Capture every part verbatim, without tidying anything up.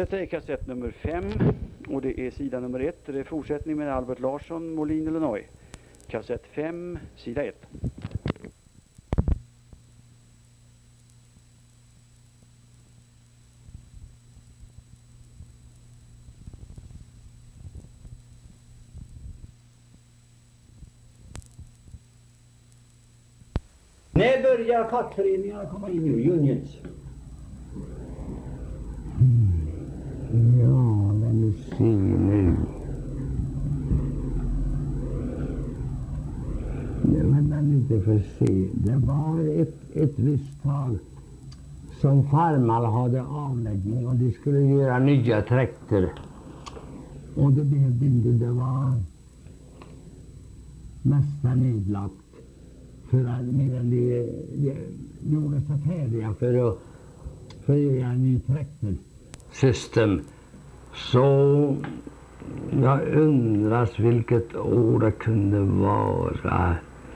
Detta är kassett nummer fem och det är sida nummer ett. Det är fortsättning med Albert Larsson, Molin, Illinois. Kassett fem, sida ett. När börjar fackföreningarna komma in nu, unions? Ja, vad nu se nu. Det var man inte för se. Det var ett, ett visst tag som farmar hade avläggning och de skulle göra nya trakter. Och det blev inte, det var mesta nedlagt. För att medan de, de gjorde sig färdiga för att, för att göra en ny traktorsystem. Så jag undras vilket år det kunde vara.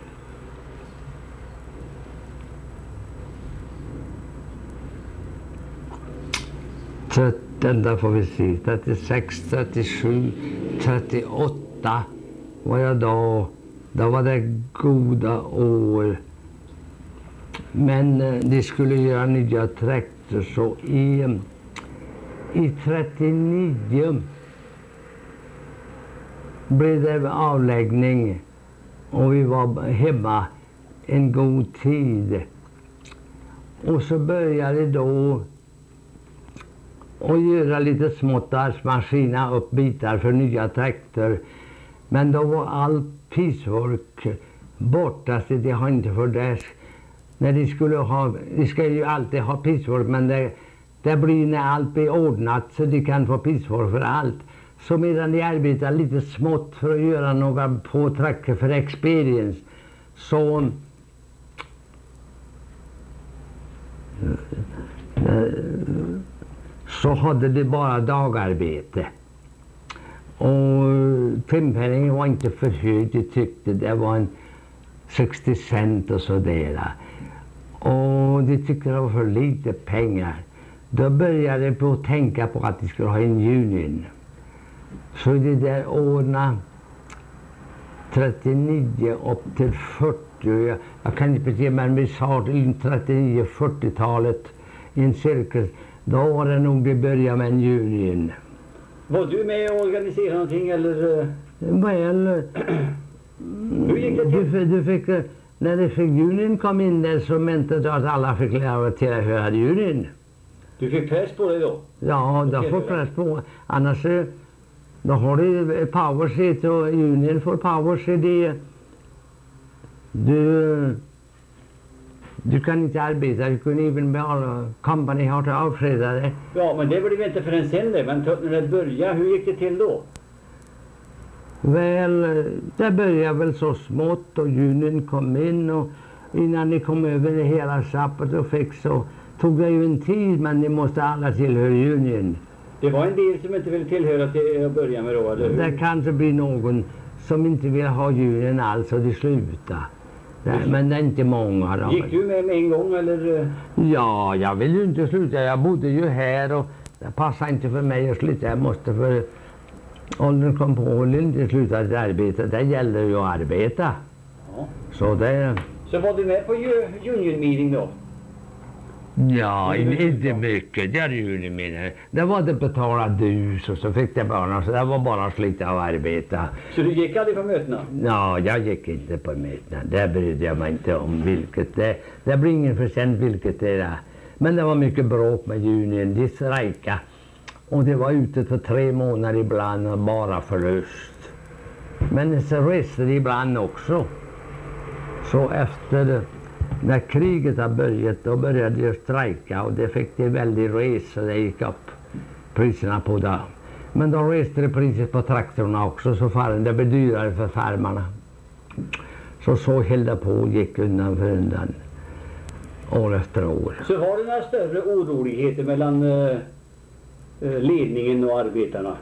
trettio får vi se. trettiosex, trettiosju, trettioåtta var jag då. Då var det goda år. Men de skulle göra nya trakter så i, i trettionio blev det avläggning och vi var hemma en god tid. Och så började då att göra lite smått maskina upp bitar för nya trakter. Men då var allt pisvork borta, så de har inte för det. När de skulle ha, de ska ju alltid ha pisvork, men det, det blir när allt blir ordnat så de kan få pisvork för allt. Så medan de arbetar lite smått för att göra några påtrakter för experience, så så hade de bara dagarbete. Och timpenningen var inte för hög, de tyckte det var en sextio cent och sådär. Och de tyckte det var för lite pengar. Då började de på att tänka på att de skulle ha en union. Så de där åren trettionio upp till fyrtio, jag, jag kan inte säga, men vi sa till trettionio fyrtiotalet i en cirkel, då var det nog de började med en union. Var du med och organiserade någonting eller? Väl, hur gick det till? Du, du fick, när det fick union kom in där så menade det att alla fick lära till att höra union. Du fick press på dig då? Ja, då får press på. Annars då har du power seat och union får power seat. Du, du kan inte arbeta, du kan även behålla company har till avskedade. Ja, men det blev inte förrän sen det. Men när det började, hur gick det till då? Väl, det började väl så smått och union kom in och innan ni kom över det hela sappet och fick så tog det ju en tid, men ni måste alla tillhöra union. Det var en del som inte ville tillhöra till att börja med då, eller hur? Det kanske blir någon som inte vill ha union alls och de slutar. Nej, men det är inte många då. Gick du med, med en gång eller? Ja, jag vill ju inte sluta. Jag bodde ju här och det passar inte för mig att sluta. Jag måste för åldern kom på och inte sluta att arbeta. Det gäller ju att arbeta. Ja. Så det... Så var du med på union meeting då? Ja, inte mycket. Det är ju menar. Det var det betala dus och så fick det barnen, så det var bara att slita och arbeta. Så du gick aldrig på mötena? Ja, jag gick inte på mötena. Det brydde jag mig inte om vilket det. Det blir ingen försänd vilket det är. Men det var mycket bråk med union. De strejkade. Och det var ute för tre månader ibland och bara förlust. Men så reste de ibland också. Så efter när kriget har börjat, då började de strejka och det fick de väldigt res och det gick upp priserna på det. Men då reste det priset på traktorerna också, så farmen, det blev dyrare för farmarna. Så så höll det på och gick undan för undan, år efter år. Så var det några större oroligheter mellan uh, ledningen och arbetarna?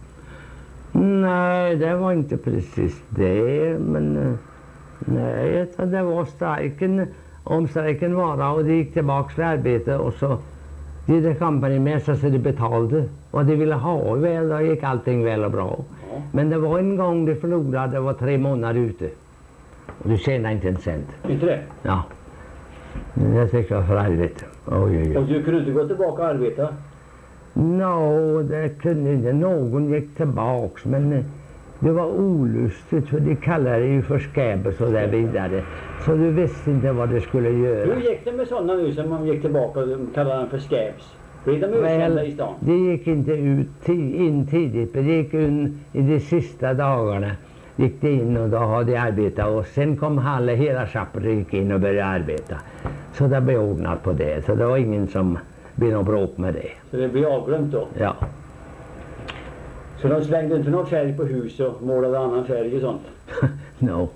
Nej, det var inte precis det, men uh, nej, det var strejken. Om strejken var och det gick tillbaka till arbete och så Det där company med sig så de betalade. Och de ville ha väl, då gick allting väl och bra. Ja. Men det var en gång de förlorade, det var tre månader ute. Och du tjänade inte en cent. Inte det? Ja. Det tycker jag för helvete. Oj, oj, oj. Och du kunde inte gå tillbaka och arbeta? No, det kunde inte. Någon gick tillbaks, men eh, det var olustigt för de kallade det ju för skab och så där vidare. Så du visste inte vad du skulle göra. Hur gick det med sådana nu som man gick tillbaka och kallade den för scabs? Blev de utkända i stan? Det gick inte ut ti- in tidigt, men det gick in i de sista dagarna. Gick det in och då hade jag arbetat och sen kom Halle, hela schappet gick in och började arbeta. Så det blev ordnat på det, så det var ingen som blev något bråk med det. Så det blev avglömt då? Ja. Så de slängde inte någon färg på hus och målade annan färg och sånt? No.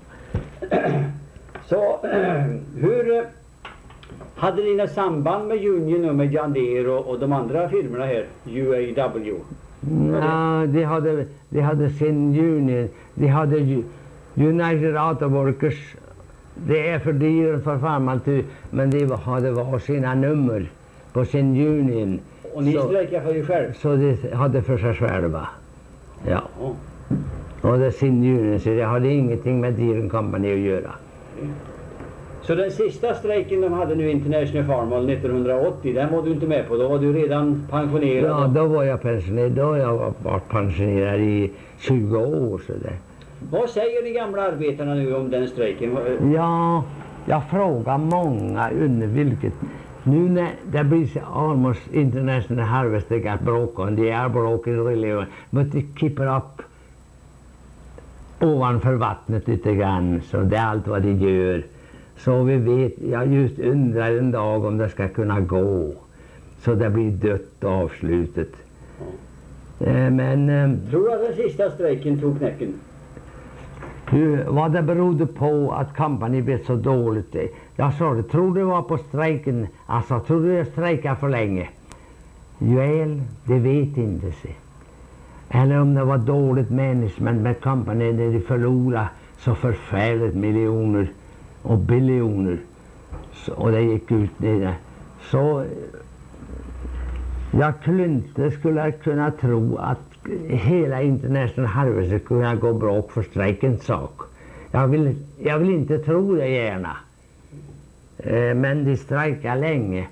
Så hur eh, hade ni något samband med Union och med John Deere och, och de andra firmorna här, U A W? Ja, de hade, de hade sin union, de hade ju- United Auto Workers. Det är för dyrt för farman, men de hade var sina nummer på sin union. Och ni Så- strejkade för er själv? Så de hade för sig själva. Ja. Ja. Och det är sin union, så det hade ingenting med Deere Company att göra. Så den sista strejken de hade nu, International Farmall nittonhundraåttio, den var du inte med på? Då var du redan pensionerad? Ja, då var jag pensionerad. Då har jag varit pensionerad i tjugo år. Så det. Vad säger de gamla arbetarna nu om den strejken? Ja, jag frågar många under vilket. Nu när det blir så almost international harvesting at broken, they are broken really, but they keep it up ovanför vattnet lite grann, så det är allt vad de gör. Så vi vet, jag just undrar en dag om det ska kunna gå, så det blir dött avslutet. Eh, Men eh, Tror du att den sista strejken tog knäcken? hur, vad det berodde på att company blev så dåligt, eh, jag sa det, tror det var på strejken, alltså tror du jag strejkade för länge? Väl, det vet inte sig. Eller om det var dåligt management med company när de förlorade så förfärligt miljoner och biljoner. Så, och det gick ut nere. Så eh, jag skulle inte skulle kunna tro att hela International Harvest skulle kunna gå bra för strejkens sak. Jag vill, jag vill inte tro det gärna. Eh, men de strejkar länge.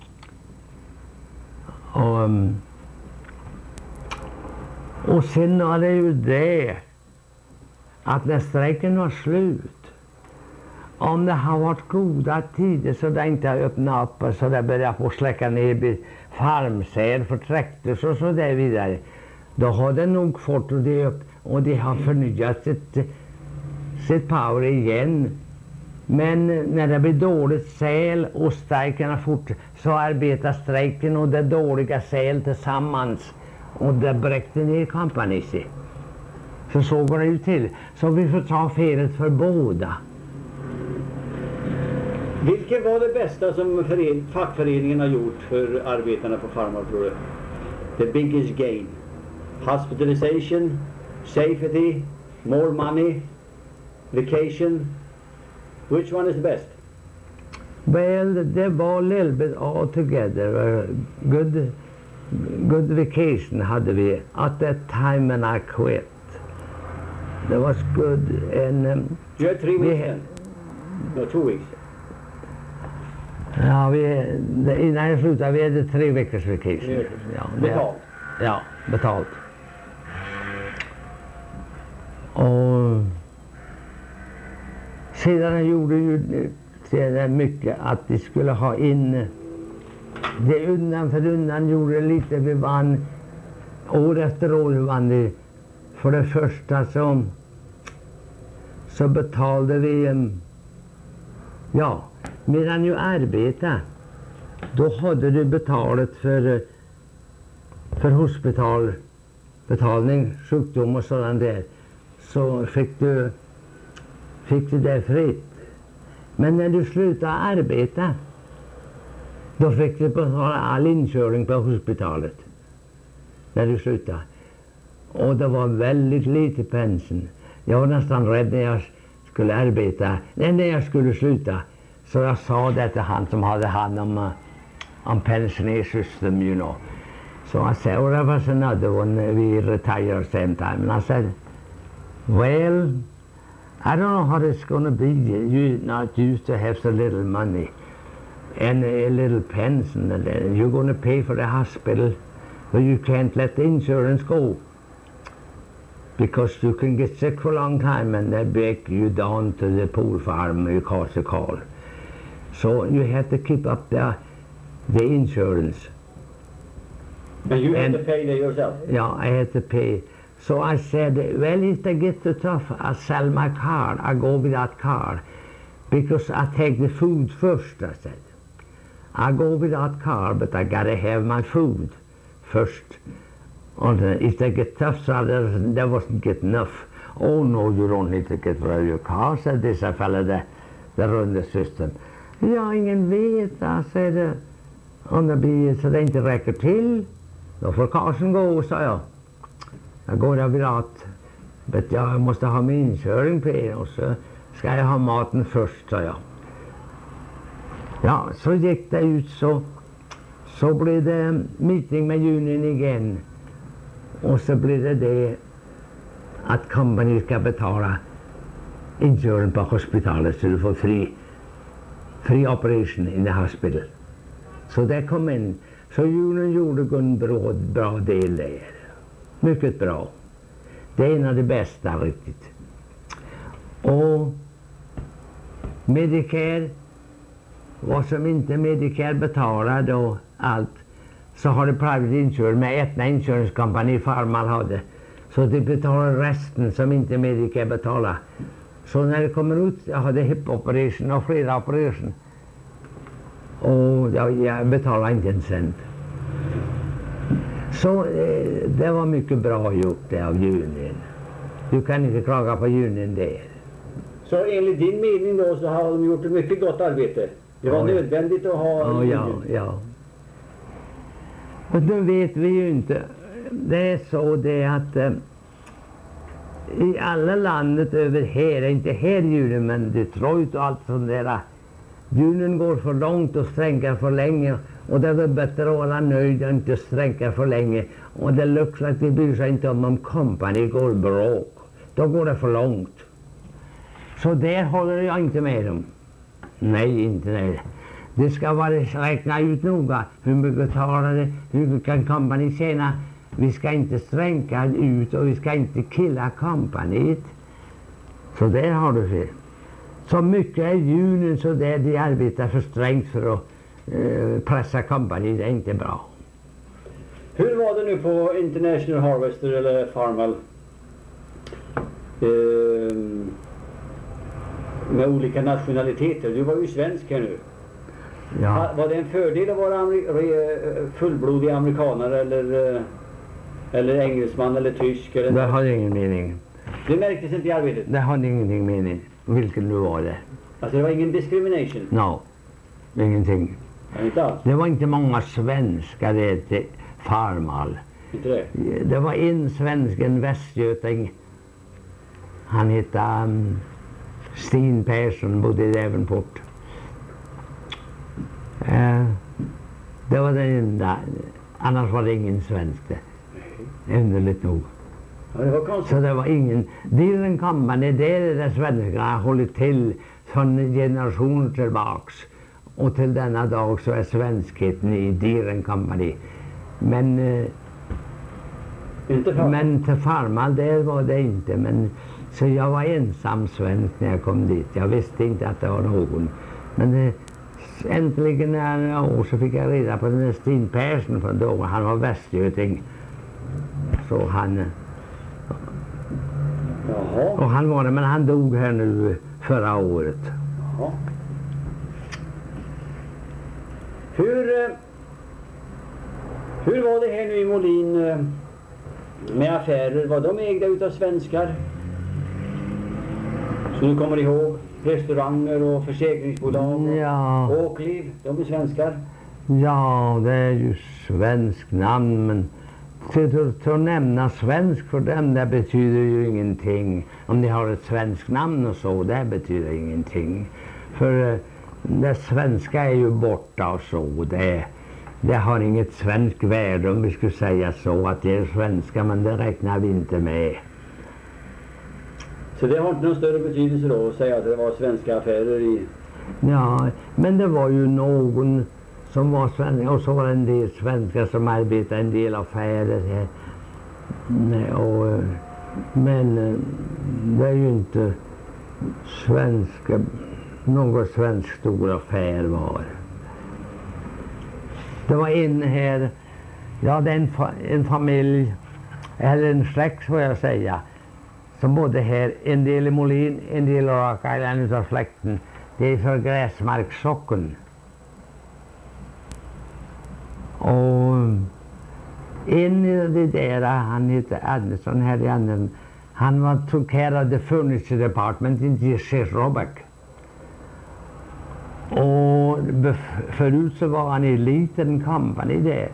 Och, um, och sen var det ju det att när strejken var slut, om det har varit goda tider så det inte har öppnat upp och så det börjar få släcka ner farmsäd för traktor och så där vidare, då har det nog fått och det upp och de har förnyat sitt, sitt power igen. Men när det blir dåligt säl och strejkerna fort, så arbetar strejken och det dåliga säl tillsammans och det bräckte ner company. Så så går det ju till. Så vi får ta felet för båda. Vilket var det bästa som fören- fackföreningen har gjort för arbetarna på Farmall, tror du? The biggest gain? Hospitalization, safety, more money, vacation? Which one is the best? Well, det var a little bit all together. Uh, good, good vacation hade vi at that time when I quit. That was good. And, um, You had three vi, weeks then? No, two weeks. ja, vi, det, innan jag slutade vi hade tre veckors vacation. Yes. Ja, det- Betalt. Ja, betalt. Och sedan gjorde ju det mycket att de skulle ha in det undan för undan gjorde lite. Vi vann år efter år vann vi. För det första så, så betalade vi um, ja, medan ju arbeta då hade du betalat för för hospitalbetalning, sjukdom och sådant där, så fick du fick du det fritt. Men när du slutade arbeta, då fick du betala all inkörning på hospitalet. När du slutade. Och det var väldigt lite pension. Jag var nästan rädd när jag skulle arbeta, nej, när jag skulle sluta. Så jag sa det till han som hade hand om on pensioner system, you know. So I said, oh, there was another one, uh, we retired same time. And I said, well, I don't know how it's going to be. You're not used to have so little money and a little pension, and then you're going to pay for the hospital, but you can't let the insurance go because you can get sick for a long time and they break you down to the pool farm you cause a call. So you have to keep up the, the insurance. And you And- had to pay that yourself? Yeah, I had to pay. So I said, well, if they get too tough, I'll sell my car. I go with that car because I take the food first, I said. I go with that car, but I gotta have my food first. And uh, if they get tough, so there, there wasn't get enough. Oh no, you don't need to get rid of your car, said this fella that, that run the system. Ja, ingen vet, jag said. Om det blir så det inte räcker till, då får Karlsson gå, sa jag. Jag går överallt, men jag måste ha min inkörning på er och så ska jag ha maten först, sa jag. Ja, så gick det ut så, så blev det meeting med Union igen. Och så blev det det att company ska betala inkörning på hospitalet så du får fri, fri operation in the hospital. Så det kom in. Så Union gjorde en bra, bra del där. Mycket bra. Det är en av de bästa riktigt. Och Medicare, vad som inte Medicare betalade och allt, så har det private insurance med Aetna Insurance Company Farmal hade. Så det betalar resten som inte Medicare betalar. Så när det kommer ut, jag hade hip operation och flera operation. Och jag, jag betalar inte en cent. Så eh, det var mycket bra gjort det av Union. Du kan inte klaga på Union där. Så enligt din mening då så har de gjort ett mycket gott arbete? Det var Ja, ja. nödvändigt att ha Ja, ja, Union. ja. Och då vet vi ju inte. Det är så det att eh, i alla landet över här, inte här Union, men Detroit och allt sånt där. Union går för långt och stränkar för länge. Och det är bättre att vara nöjd och inte stränka för länge. Och det luktar att de bryr sig inte om om company går bråk. Då går det för långt. Så där håller jag inte med dem. Nej, inte nej. Det ska vara räkna ut noga hur mycket talar det, hur mycket kan company tjäna. Vi ska inte stränka ut och vi ska inte killa companyt. Så där har du fel. Så mycket är Union så där de arbetar för strängt för att eh, pressa company, det är inte bra. Hur var det nu på International Harvester eller Farmal? Ehm, med olika nationaliteter. Du var ju svensk här nu. Ja, Ha- Var det en fördel att vara amer- re- fullblodig amerikanare eller, eh, eller engelsman eller tysk? Eller det har ingen mening. det märktes inte i arbetet? Det har ingenting mening. Vilken nu var det? Alltså det var ingen discrimination? No, ingenting. Ja, inte alls? Det var inte många svenskar det till Farmal. Inte det? Det var en svensk, en västgöting. Han hette um, Stin Persson, bodde i Devonport. Uh, det var den enda. Annars var det ingen svensk det. Underligt nog. Ja, det var konstigt. Så det var ingen. Dealen Company, det är det svenskarna har hållit till från generationer tillbaks. Och till denna dag så är svenskheten i Dealen Company. Men, eh, Inte för... men till Farmal där var det inte. Men, så jag var ensam svensk när jag kom dit. Jag visste inte att det var någon. Men det, äntligen när några år så fick jag reda på den där Stin Persson från då. Han var västgöting. Så han... Jaha. Och han var det, men han dog här nu förra året. Jaha. Hur, eh, hur var det här nu i Molin eh, med affärer? Var de ägda utav svenskar? Så du kommer ihåg restauranger och försäkringsbolag och Ja, Åkliv, de är svenskar. ja, det är ju svensk namn, men till, till, till att nämna svensk för dem, det betyder ju ingenting. Om de har ett svenskt namn och så, det betyder ingenting. För eh, det svenska är ju borta och så. Det, det har inget svenskt värde om vi skulle säga så att det är svenska, men det räknar vi inte med. Så det har inte någon större betydelse då att säga att det var svenska affärer i... Ja, men det var ju någon som var svensk, och så var det en del svenskar som arbetade en del affärer här. Nej, och, men det är ju inte svenska, någon svensk stor affär var. Det var en här, ja det är en, fa en familj, eller en släkt får jag säga, som bodde här, en del i Molin, en del i Rock Island utav släkten. Det är för Gräsmarkssocken. Och en av de där, han heter Andersson här i Anden, han var tog care of the furniture department i Roebuck. Och förut så var han i liten company där.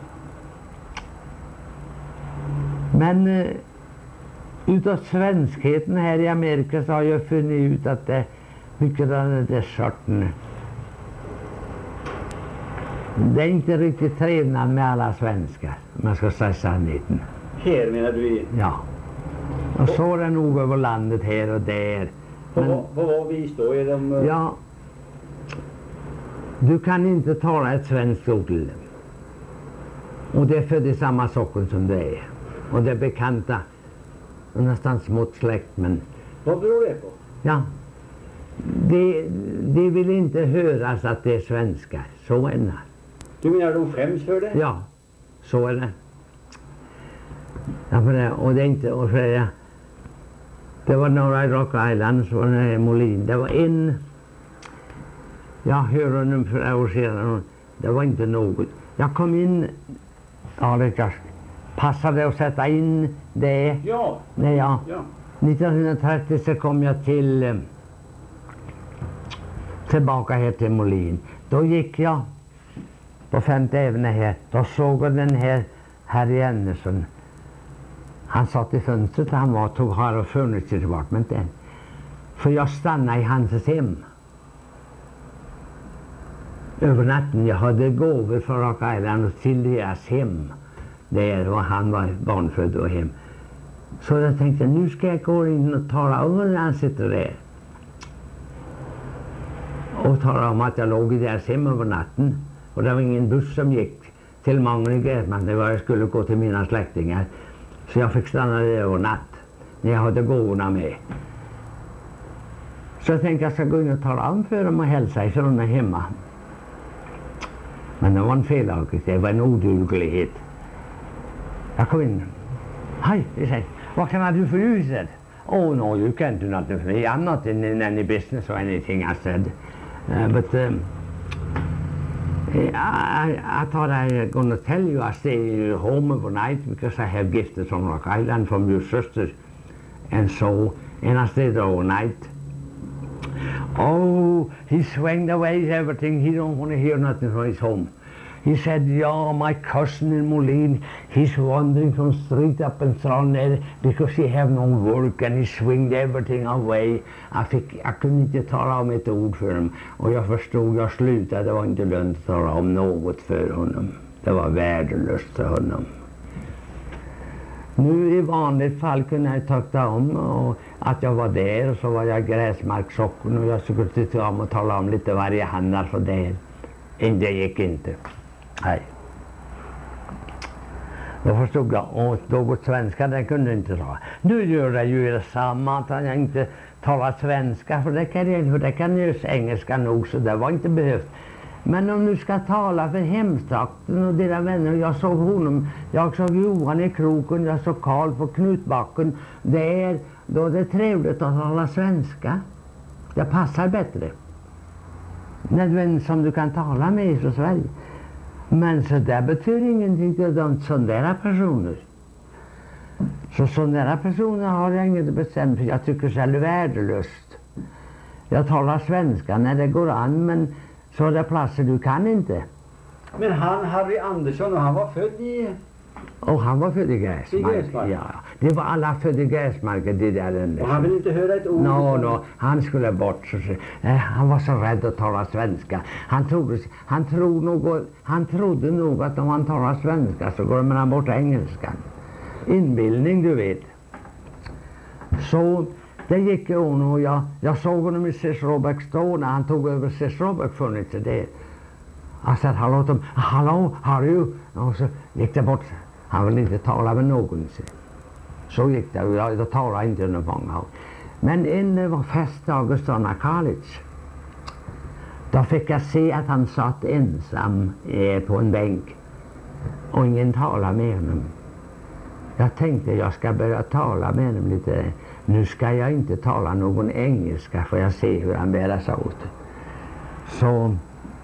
Men uh, utav svenskheten här i Amerika så har jag funnit ut att det mycket av den där sorten. Det är inte riktigt trevnad med alla svenskar, om man ska säga sanningen. Här menar du? Ja. Och så är det nog över landet här och där. På, men, på vad vis då? Är de, uh... Ja. Du kan inte tala ett svenskt ord till dem. Och det är för det samma socken som det är. Och det är bekanta. Och nästan smått släkt, men... Vad beror det på? Ja. De, de vill inte höras att det är svenskar. Så är det. Du menar de skäms för det? Ja, så är det. Ja, för det, och det är inte att säga. Det var några i Rock Island, så var det Molin. Det var en... Jag hörde honom för år sedan. Det var inte något. Jag kom in... Ja, det kanske passade att sätta in det. Ja. Nej, ja. Ja. nittonhundratrettio så kom jag till... Tillbaka här till Molin. Då gick jag på femte ävne här. Då såg jag den här Harry Anderson. Han satt i fönstret, han var tog här och furniture departmenten. För jag stannade i hans hem. Över natten. Jag hade gåvor från Rock Island och till deras hem. Där var han var barnfödd och hem. Så jag tänkte, nu ska jag gå in och tala om när han sitter där. Och tala om att jag låg i deras hem över natten. Och det var ingen buss som gick till Mangen i Gräsmark. Det var jag skulle gå till mina släktingar. Så jag fick stanna där över natt. När jag hade gåvorna med. Så jag tänkte jag ska gå in och tala om för dem och hälsa ifrån mig hemma. Men det var en felaktighet. Det var en oduglighet. Jag kom in. Hi, he said. What can I do for you? He said. Oh no, you can't do nothing for me. I'm not in, in any business or anything, I said. Uh, but um, I, I thought I was going to tell you I stay home overnight because I have gifts from Rock Island from your sister. And so, and I stayed overnight. Oh, he swung away everything. He don't want to hear nothing from his home. He said, yeah, my cousin in Molin, he's wandering from street up and down there because he have no work, and he swinged everything away. Jag, fick, jag kunde inte tala om ett ord för honom. Och jag förstod, jag slutade, det var inte lönt att tala om något för honom. Det var värdelöst för honom. Nu i vanligt fall kunde jag ta om och att jag var där, och så var jag Gräsmarkssocken, och jag skulle tycka om att tala om lite varje handlar så där. Det gick inte. Nej. Då förstod jag, och något svenska det kunde inte ta. Nu gör det ju detsamma att jag inte talar svenska, för det kan jag, för det kan ju engelska nog, så det var inte behövt. Men om du ska tala för hemtrakten och dina vänner, jag såg honom, jag såg Johan i kroken, jag såg Karl på Knutbacken, det är, då är det trevligt att tala svenska. Det passar bättre. Nödvändigt som du kan tala med från Sverige. Men så det betyder ingenting till de sådana personer. Så sådana personer har jag inget bestämt, för jag tycker själv värdelöst. Jag talar svenska när det går an, men så är det platser du kan inte. Men han, Harry Andersson, och han var född i Och han var född i Gräsmark. I Gräsmark? Ja, det var alla född i Gräsmark. Det där. Och han vill inte höra ett ord? No, utan- no, han skulle bort. Så, så, eh, han var så rädd att tala svenska. Han trodde, han, trodde nog, han trodde nog att om han talar svenska så går man bort engelskan. Inbildning, du vet. Så det gick ju hon och jag, jag såg honom i Sis Robeck stå när han tog över Sis Robeck funnits det. Jag sa hallå, Tom, hallå, how are you? Och så gick det bort. Han ville inte tala med någon. Så gick det och jag, jag talade inte under många. Men inne var fest Augustana College. Då fick jag se att han satt ensam eh, på en bänk. Och ingen talade med honom. Jag tänkte jag ska börja tala med honom lite. Nu ska jag inte tala någon engelska för jag ser hur han bär sig åt. Så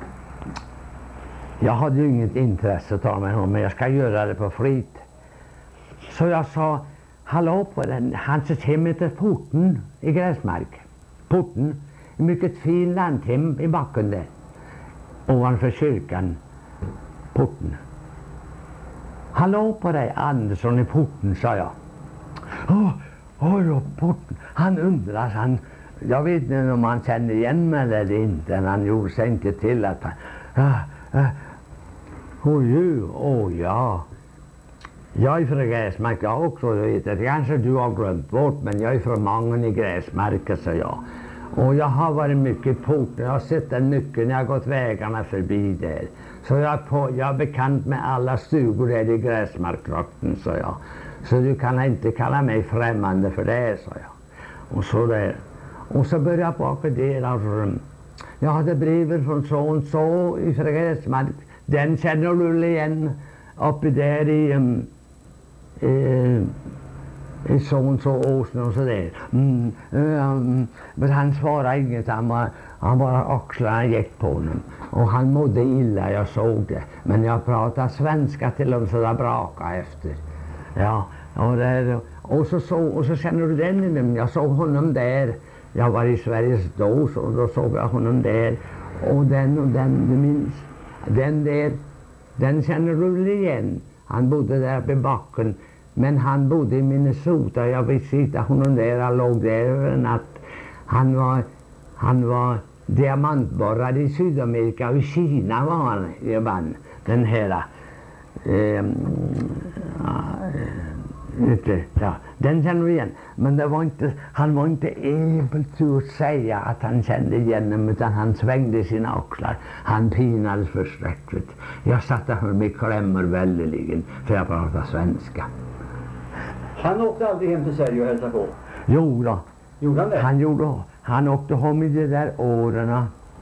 jag hade ju inget intresse att tala med honom, men jag ska göra det på flit. Så jag sa, hallå på den, hans hem heter Porten i Gräsmark. Porten, en mycket fin landhem i backen där. Ovanför kyrkan, Porten. Hallå på dig, Andersson i Porten, sa jag. Åh, oh, Porten, han undrar, han, jag vet inte om han känner igen mig eller inte, han gjorde sig inte till att han, ah, ah, oj, oh, ja. Jag är från Gräsmark, jag också, du vet, det kanske du har glömt bort, men jag är från Mangen i Gräsmark, sa jag. Och jag har varit mycket på Porten, jag har sett den mycket när jag har gått vägarna förbi där. Så jag är, på, jag är bekant med alla stugor där i Gräsmarktrakten, sa jag. Så du kan inte kalla mig främmande för det, sa jag. Och så där. Och så började jag baka deras rum. Jag hade brevet från så och så i Gräsmark. Den känner du igen uppe där i, um, i, i så och så åsen och så där. Mm, um, men han svarade inget, han var, han bara axlarna gick på honom. Och han mådde illa, jag såg det. Men jag pratade svenska till honom så där braka efter. Ja, och, där, och, så, så, och så känner du den i dem. Jag såg honom där. Jag var i Sveriges då, så då såg jag honom där. Och den och den, du minns. Den där, den känner du igen. Han bodde där på backen. Men han bodde i Minnesota. Jag visste honom där, han låg där över en natt. Han var, han var diamantborrad i Sydamerika och i Kina var han, jag vann den här. Eh, Inte, ja, den känner vi igen. Men det var inte, han var inte able till att säga att han kände igen dem, utan han svängde sina axlar. Han pinades förskräckligt. Jag satt och höll mig klämmer väldeligen för jag pratade svenska. Han åkte aldrig hem till Sverige och hälsade på? Jo då. Gjorde han det? Han gjorde. Han åkte hem i de där åren.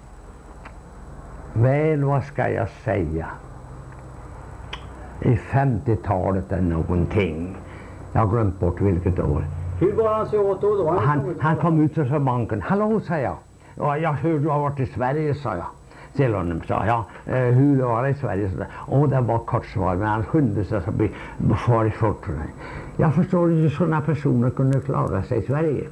Väl, vad ska jag säga? I femtiotalet eller någonting. Jag har glömt bort vilket år. Hur var han så åt då? då? Han, Han, kom ut- han kom ut från banken. Hallå, sa jag. Ja, jag hörde du har varit i Sverige, sa jag. Till honom, sa jag. Eh, hur var det i Sverige? Så där. Och det var kort svar, men han skynde sig så bli far i fortare. Jag förstår inte hur sådana personer kunde klara sig i Sverige.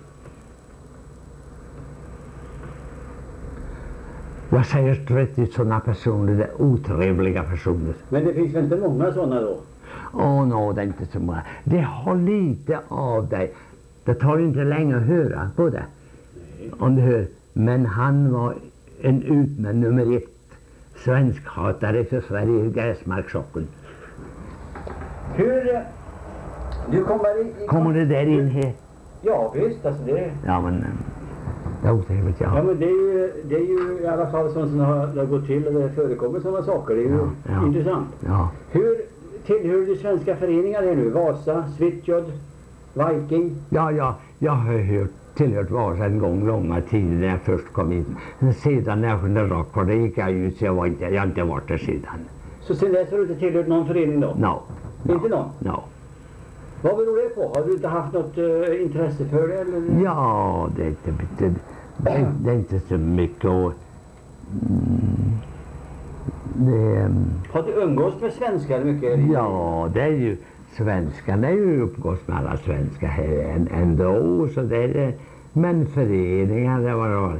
Jag säger rätt ut, sådana personer, det är otrevliga personer. Men det finns väl inte många sådana då? Åh, no, det är inte så många. Det har lite av dig. Det tar inte länge att höra på det. Om du hör. Men han var en utmän nummer ett. Svenskhatare för Sverige i Gräsmarkssocken. Hur... Du kommer i... i Kommer det där in här? Ja, visst. Alltså det, Ja, men eh, det är otrevligt, ja, ja. men det är, ju, det är ju i alla fall sånt som har, det har gått till och det förekommer sådana saker. Det är ju Ja, ja. intressant. Ja, Hur tillhör du svenska föreningar här nu? Vasa, Svitjod, Viking? ja, ja jag har hört, tillhört Vasa en gång långa tider när jag först kom in. Men sedan när jag kunde rock på det gick jag ut, så jag, var inte, jag har inte varit där sedan. Så sen dess har du inte tillhört någon förening då? No. no Inte någon? No. Vad beror det på? Har du inte haft något uh, intresse för det? Eller? Ja, det är inte, det, det, det är inte så mycket och, mm, det, mm, Har du umgås med svenskar mycket? ja, det är ju svenskarna är ju uppgås med alla svenskar här ändå, så det är det. Men föreningar, det var det.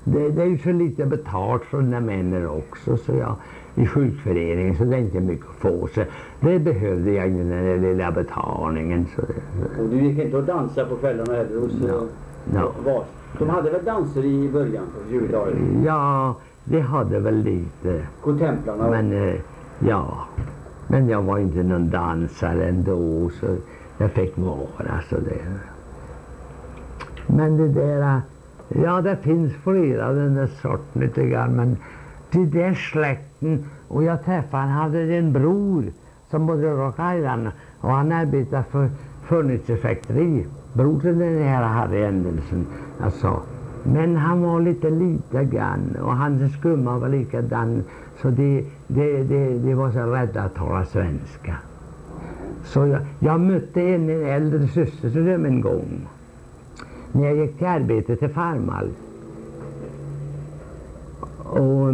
det, det är ju så lite betalt från de männen också, så jag i sjukföreningen, så det är inte mycket att få. Så det behövde jag inte, den där lilla betalningen. Så det, Och du gick inte att dansa på kvällarna heller hos No. eh, No. Vas? De hade väl danser i början på tjugotalet? ja, det hade väl lite. Godtemplarna? Men eh, ja, men jag var inte någon dansare ändå, så jag fick vara så det. Men det där, ja, det finns flera av den där sorten lite grann, men det där släkten, och jag träffade, han hade en bror som bodde i Rock Island, och han arbetade för furniturefactory. Bror till den här Harry Anderson, alltså. Men han var lite lite grann, och hans skumma var likadan, så det, det, det, det var så rädda att tala svenska. Så jag, jag mötte en, en äldre syster till dem en gång, när jag gick till arbete till Farmal. Och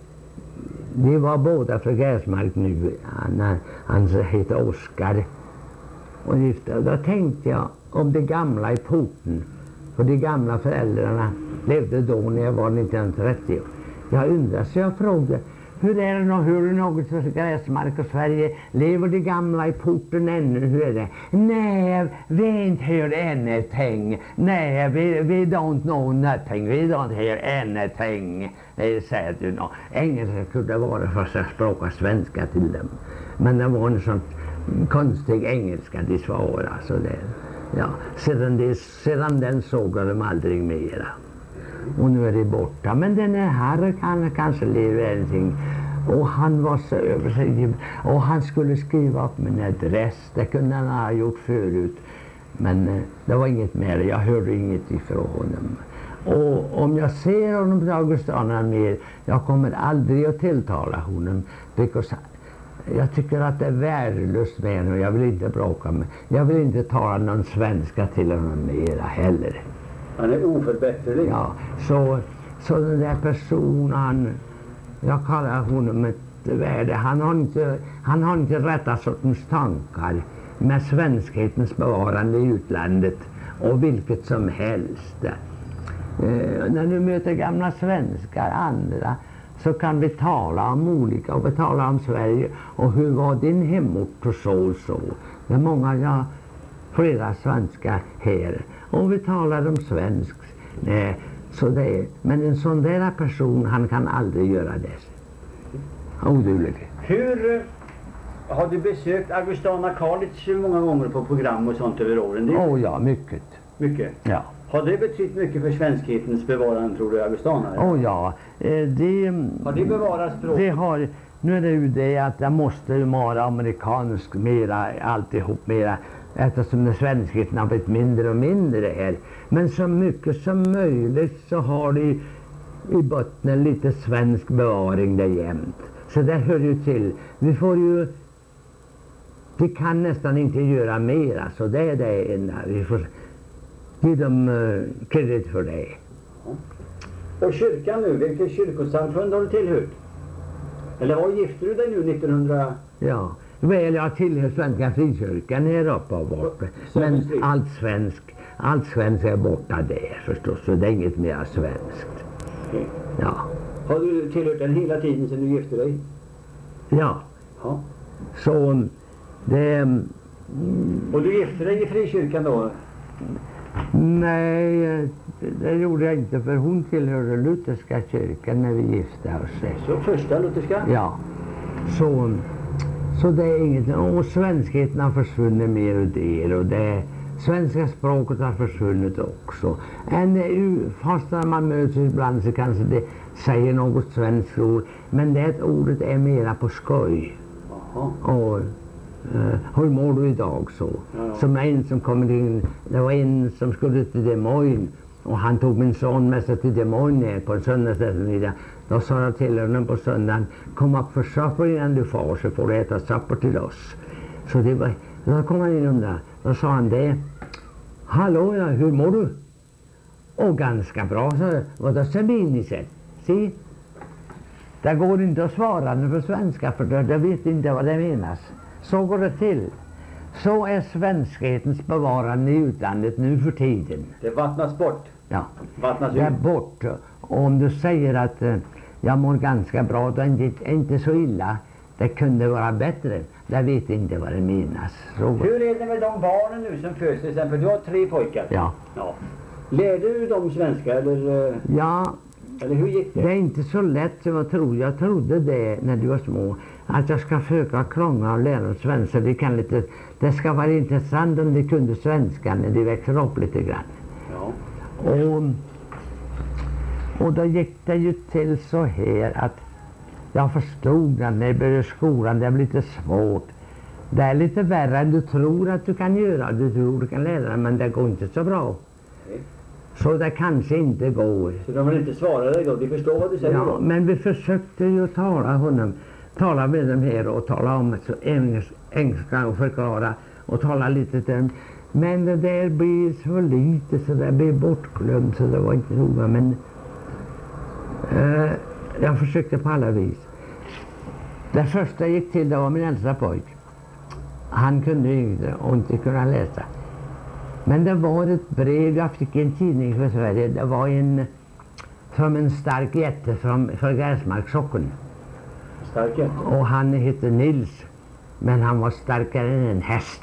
de var båda från Gräsmark nu. Han, han hette Oskar. Och då tänkte jag om det gamla i porten. För de gamla föräldrarna levde då när jag var nittonhundratrettio. Jag undrar, så jag frågade, hur är det nå, hur är det något för Gräsmark och Sverige? Lever de gamla i porten ännu? Hur är det? Nej, vi inte hört anything. Nej, we, we don't know nothing. We don't hear anything. Det säger du nå. Engelska kunde vara för att språka svenska till dem. Men det var en sån konstig engelska de svarade. Så det, ja. sedan, det, sedan den såg jag dem aldrig mera. Och nu är det borta. Men den här kan kanske leva någonting. Och han var så över sig. Och han skulle skriva upp min adress. Det kunde han ha gjort förut. Men eh, det var inget mer. Jag hörde inget ifrån honom. Och om jag ser honom på Augustana mer. Jag kommer aldrig att tilltala honom. Because jag tycker att det är värdelöst med honom. Jag vill inte bråka med. Jag vill inte tala någon svenska till honom mera heller. Han är oförbätterlig. Ja, så, så den där personen, jag kallar honom ett värde, han har inte, han har inte rätta sortens tankar med svenskhetens bevarande i utlandet och vilket som helst. Eh, när du möter gamla svenskar, andra, så kan vi tala om olika, och vi talar om Sverige och hur var din hemort och så och så. Det är många, ja, flera svenskar här. Och vi talar om svensk. Nej, så det är. Men en sån där person, han kan aldrig göra det. Oduglig. Hur eh, har du besökt Augustana College många gånger på program och sånt över åren? Åh oh, ja, mycket. Mycket? Ja. Har det betytt mycket för svenskhetens bevarande, tror du, Augustana? Åh oh, ja. Eh, det, har det bevarat språket? Det har, nu är det ju det att jag måste ju vara amerikansk mera, alltihop mera. Eftersom den svenskheten har blivit mindre och mindre här. Men så mycket som möjligt så har de i botten lite svensk bevaring där jämt. Så det hör ju till. Vi får ju... Vi kan nästan inte göra mera, så det är det enda. Vi får ge dem uh, kredit för det. Ja. Och kyrkan nu, vilket kyrkosamfund har du tillhört? Eller var gifte du dig nu nittonhundra? Ja. Väl, jag tillhör Svenska frikyrkan här uppe och borta. Men allt svensk, allt svensk är borta där förstås, så det är inget mer svenskt. Okay. Ja. Har du tillhört den hela tiden sedan du gifte dig? Ja. Ja. Så det... Mm, och du gifte dig i frikyrkan då? Nej, det gjorde jag inte, för hon tillhörde lutherska kyrkan när vi gifte oss. Så första lutherska? Ja. Så... Så det är inget, och svenskheten har försvunnit mer och del, och det svenska språket har försvunnit också. En, fast när man möts ibland så kanske det säger något svenskt ord, men det ordet är mera på skoj. Aha. Och uh, hur mår du idag så? Ja, ja. Som en som kom in, det var en som skulle till Des Moines, och han tog min son med sig till Des Moines på en söndagseftermiddag. Då sa jag till honom på söndagen, kom upp för soppor innan du far, så får du äta soppor till oss. Så det var, då kom han in och där. Då sa han det. Hallå, ja, hur mår du? Och ganska bra, så vad då Sabini sen. Se, det går inte att svara nu på svenska, för det, det vet inte vad det menas. Så går det till. Så är svenskhetens bevarande i utlandet nu för tiden. Det vattnas bort. Ja, Vattnas det är ut. bort. Och om du säger att eh, jag mår ganska bra, då är det inte, inte så illa. Det kunde vara bättre. Jag vet inte vad det menas. Så. Hur är det med de barnen nu som föds till exempel? Du har tre pojkar. Ja. Ja. Lärde du dem svenska eller, eh, Ja, eller hur gick det? det är inte så lätt som jag tror. Jag trodde det när du var små. Att jag ska försöka krångla och lära dem svenska. Det, kan lite, det ska vara intressant om de kunde svenska när de växer upp lite grann. Ja. Och, och då gick det ju till så här att jag förstod att när jag började skolan, det blev lite svårt. Det är lite värre än du tror att du kan göra. Du tror du kan lära dig, men det går inte så bra. Okay. Så det kanske inte går. Så de vill inte svara dig då? De förstår vad du säger Ja, då? men vi försökte ju tala honom, tala med dem här och tala om engelska, engelska och förklara och tala lite till dem. Men det där blir så lite så det blir bortglömt så det var inte noga. Men eh, jag försökte på alla vis. Det första jag gick till det var min äldsta pojk. Han kunde inte och inte kunna läsa. Men det var ett brev, jag fick en tidning för Sverige. Det var en från en stark jätte från för Gräsmarkssocken. Stark jätte? Och han hette Nils. Men han var starkare än en häst.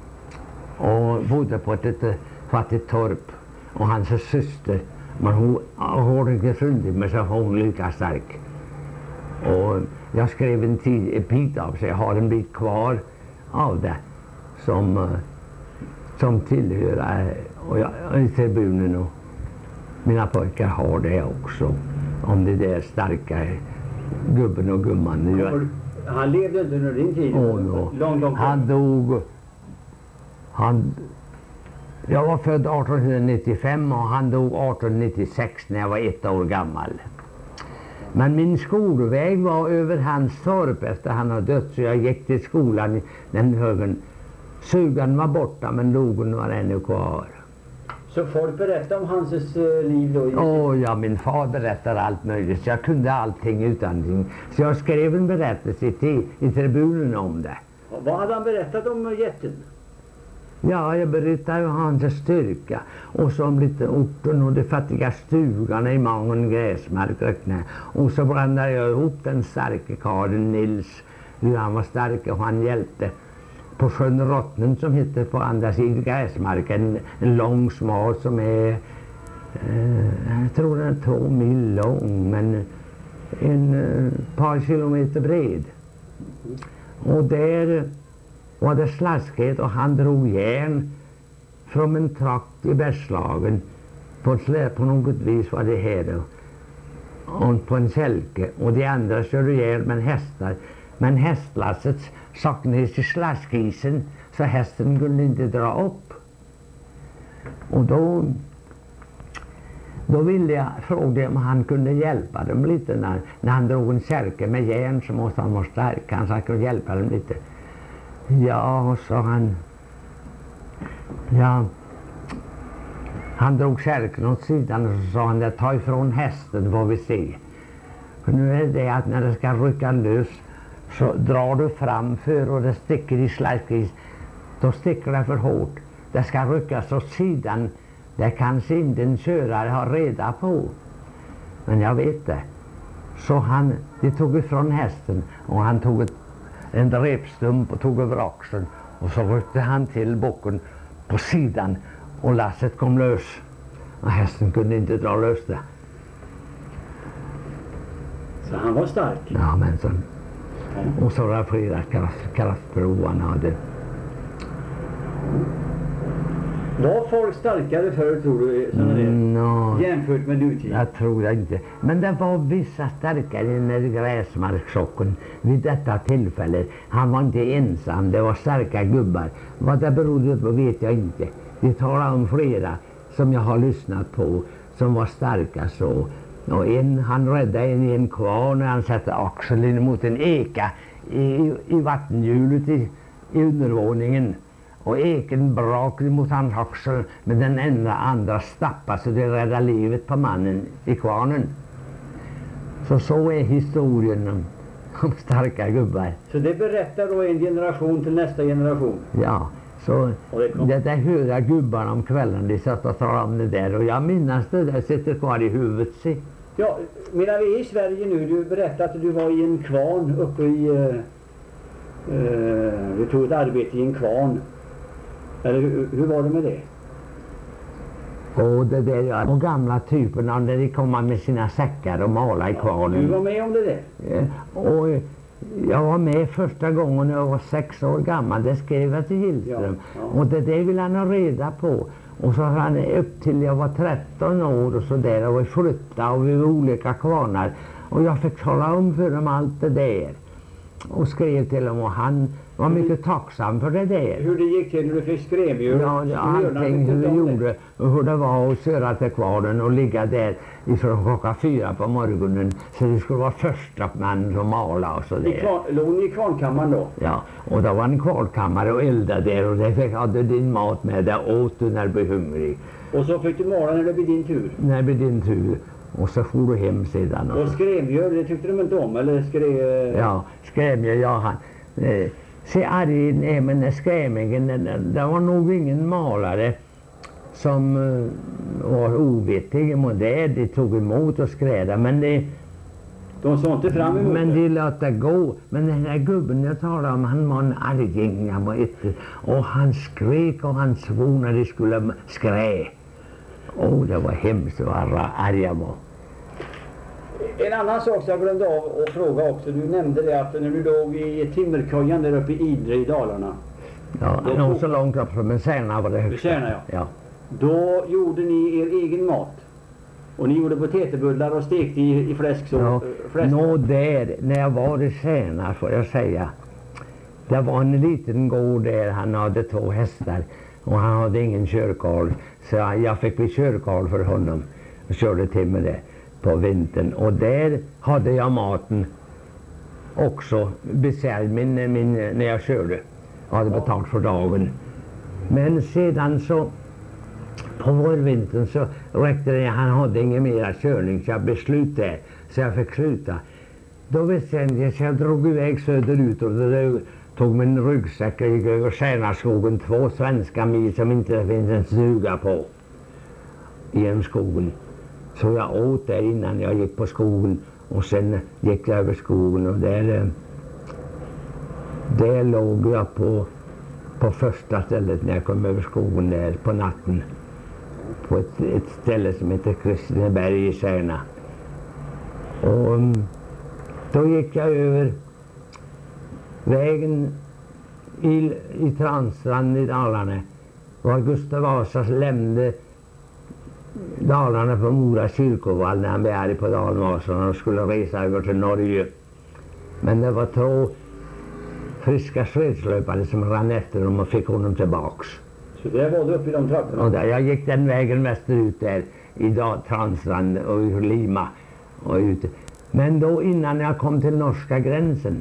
Och bodde på ett litet fattigt torp. Och hans syster, men hon har inte funnit men så var hon lika stark. Och jag skrev en tid, en bit av sig, jag har en bit kvar av det som, som tillhör och jag, i tribunen och mina pojkar har det också om det där starka gubben och gumman. Han levde inte under din tid? Oh, no. lång, lång han dog han jag var född arton nittiofem och han dog arton nittiosex när jag var ett år gammal. Men min skolväg var över hans torp efter han hade dött, så jag gick till skolan i den högen. Sugan var borta men logen var ännu kvar. Så folk berättade om hans uh, liv då? Åh oh, ja, min far berättade allt möjligt. Så jag kunde allting utan. Så jag skrev en berättelse i, i tribunen om det. Och vad hade han berättat om jätten? Ja, jag berättade ju hans styrka. Och så om lite orten och de fattiga stugarna i mången gräsmark. Och så blandade jag ihop den starke karlen Nils. Hur han var stark och han hjälpte. På sjön Rottnen som heter på andra sidan gräsmarken. En lång smal som är, eh, jag tror den är två mil lång men en eh, par kilometer bred. Och där var det slaskigt och han drog järn från en trakt i Bergslagen. På, på något vis var det här då. Och på en kälke. Och de andra körde järn med hästar. Men hästlasset saknades i slaskisen så hästen kunde inte dra upp. Och då, då ville jag fråga om han kunde hjälpa dem lite. När, när han drog en kärke med järn så måste han vara stark. Han sa att kunde hjälpa dem lite. Ja, sa han. Ja. Han drog kärken åt sidan och så sa han att ta ifrån hästen vad vi ser. För nu är det att när det ska rycka lös så drar du framför och det sticker i slaskis. Då sticker det för hårt. Det ska ryckas åt sidan. Det kanske inte en körare har reda på. Men jag vet det. Så han, de tog ifrån hästen och han tog ett, en repstump och tog över axeln. Och så ryckte han till bocken på sidan och lasset kom lös. Och hästen kunde inte dra lös det. Så han var stark? Ja, men så. Och så var det flera kraft, kraftprov han hade. Var folk starkare förr tror du? Mm, no. Jämfört med nutid? Jag tror jag inte. Men det var vissa starkare när Gräsmarkssocken vid detta tillfälle. Han var inte ensam, det var starka gubbar. Vad det berodde på vet jag inte. Vi talar om flera som jag har lyssnat på som var starka så. Och en, han räddade en i en kvarn när han satte axeln mot en eka i, i vattenhjulet i, i undervåningen. Och eken brak mot hans axel med den enda andra stappa så det räddade livet på mannen i kvarnen. Så så är historien om, om starka gubbar. Så det berättar då en generation till nästa generation? Ja, så det, det där hörde jag gubbarna om kvällen, de satt och talade om det där. Och jag minns det där sitter kvar i huvudet. Se. Ja, medan vi är i Sverige nu, du berättade att du var i en kvarn uppe i... Uh, uh, du tog ett arbete i en kvarn. Eller hur, hur var det med det? Och det där, ja, de gamla typerna när de kommer med sina säckar och malar i kvarnen. Du var med om det där? Ja, och jag var med första gången när jag var sex år gammal. Det skrev jag till Hillström. Ja, ja. Och det där ville han ha reda på. Och så har han upp till jag var tretton år och så där. Och vi flyttade och vi var olika kvarnar. Och jag fick tala om för dem allt det där. Och skrev till dem och han var mycket tacksam för det där. Hur det gick till när du fick skrämdjur? Ja, ja, allting hur det gjorde och hur det var att köra till kvarnen och ligga där ifrån klockan fyra på morgonen så det skulle vara första man som mala och så där. Låg ni i kvarnkammaren då? Ja, och det var en kvarnkammare och elda där och det fick, hade din mat med där åt du när du blev hungrig. Och så fick du mala när det blev din tur? När det blev din tur. Och så får du hem sedan. Och, och skrämdjur, det tyckte de inte om? Eller skrev... Ja, skrämdjur, ja han... Eh, Se arg, nej men skrämningen, det var nog ingen malare som uh, var ovettig om det. De tog emot och skräda, men det... De såg inte fram emot Men det. de lät det gå. Men den där gubben jag talade om, han var en arging, han var ett, och han skrek och han svor när de skulle skrä. Åh, oh, det var hemskt vad arga var. En annan sak som jag glömde av att fråga också. Du nämnde det att när du låg i timmerkojan där uppe i Idre i Dalarna. Ja, då nog så långt upp men Särna var det högsta. Särna, ja. Ja. Då gjorde ni er egen mat. Och ni gjorde potäterbullar och stekte i, i fläsksås. Ja, fläsk. nå där, när jag var i Särna får jag säga. Det var en liten gård där, han hade två hästar. Och han hade ingen körkarl. Så jag fick bli körkarl för honom. Och körde till med det på vintern. Och där hade jag maten också beställd min, min, när jag körde. Jag hade betalt för dagen. Men sedan så på vårvintern så räckte det. Han hade ingen mera körning så jag beslutade. Så jag fick sluta. Då bestämde jag så jag drog iväg söderut och det tog min ryggsäck och gick över Särnaskogen. Två svenska mil som inte finns en stuga på i en skogen. Så jag åt där innan jag gick på skogen och sen gick jag över skogen och där, där låg jag på, på första stället när jag kom över skogen där på natten. På ett, ett ställe som heter Kristineberg i Särna. Och då gick jag över vägen i, i Transtrand i Dalarna. Var Gustav Vasa lämnade Dalarna på Mora kyrkovall när han blev arg på Dalmasarna och skulle resa över till Norge. Men det var två friska svedslöpare som rann efter dem och fick honom tillbaks. Så det var du uppe i de trakterna? Och där, jag gick den vägen västerut där i Transtrand och ur Lima och ut. Men då innan jag kom till norska gränsen,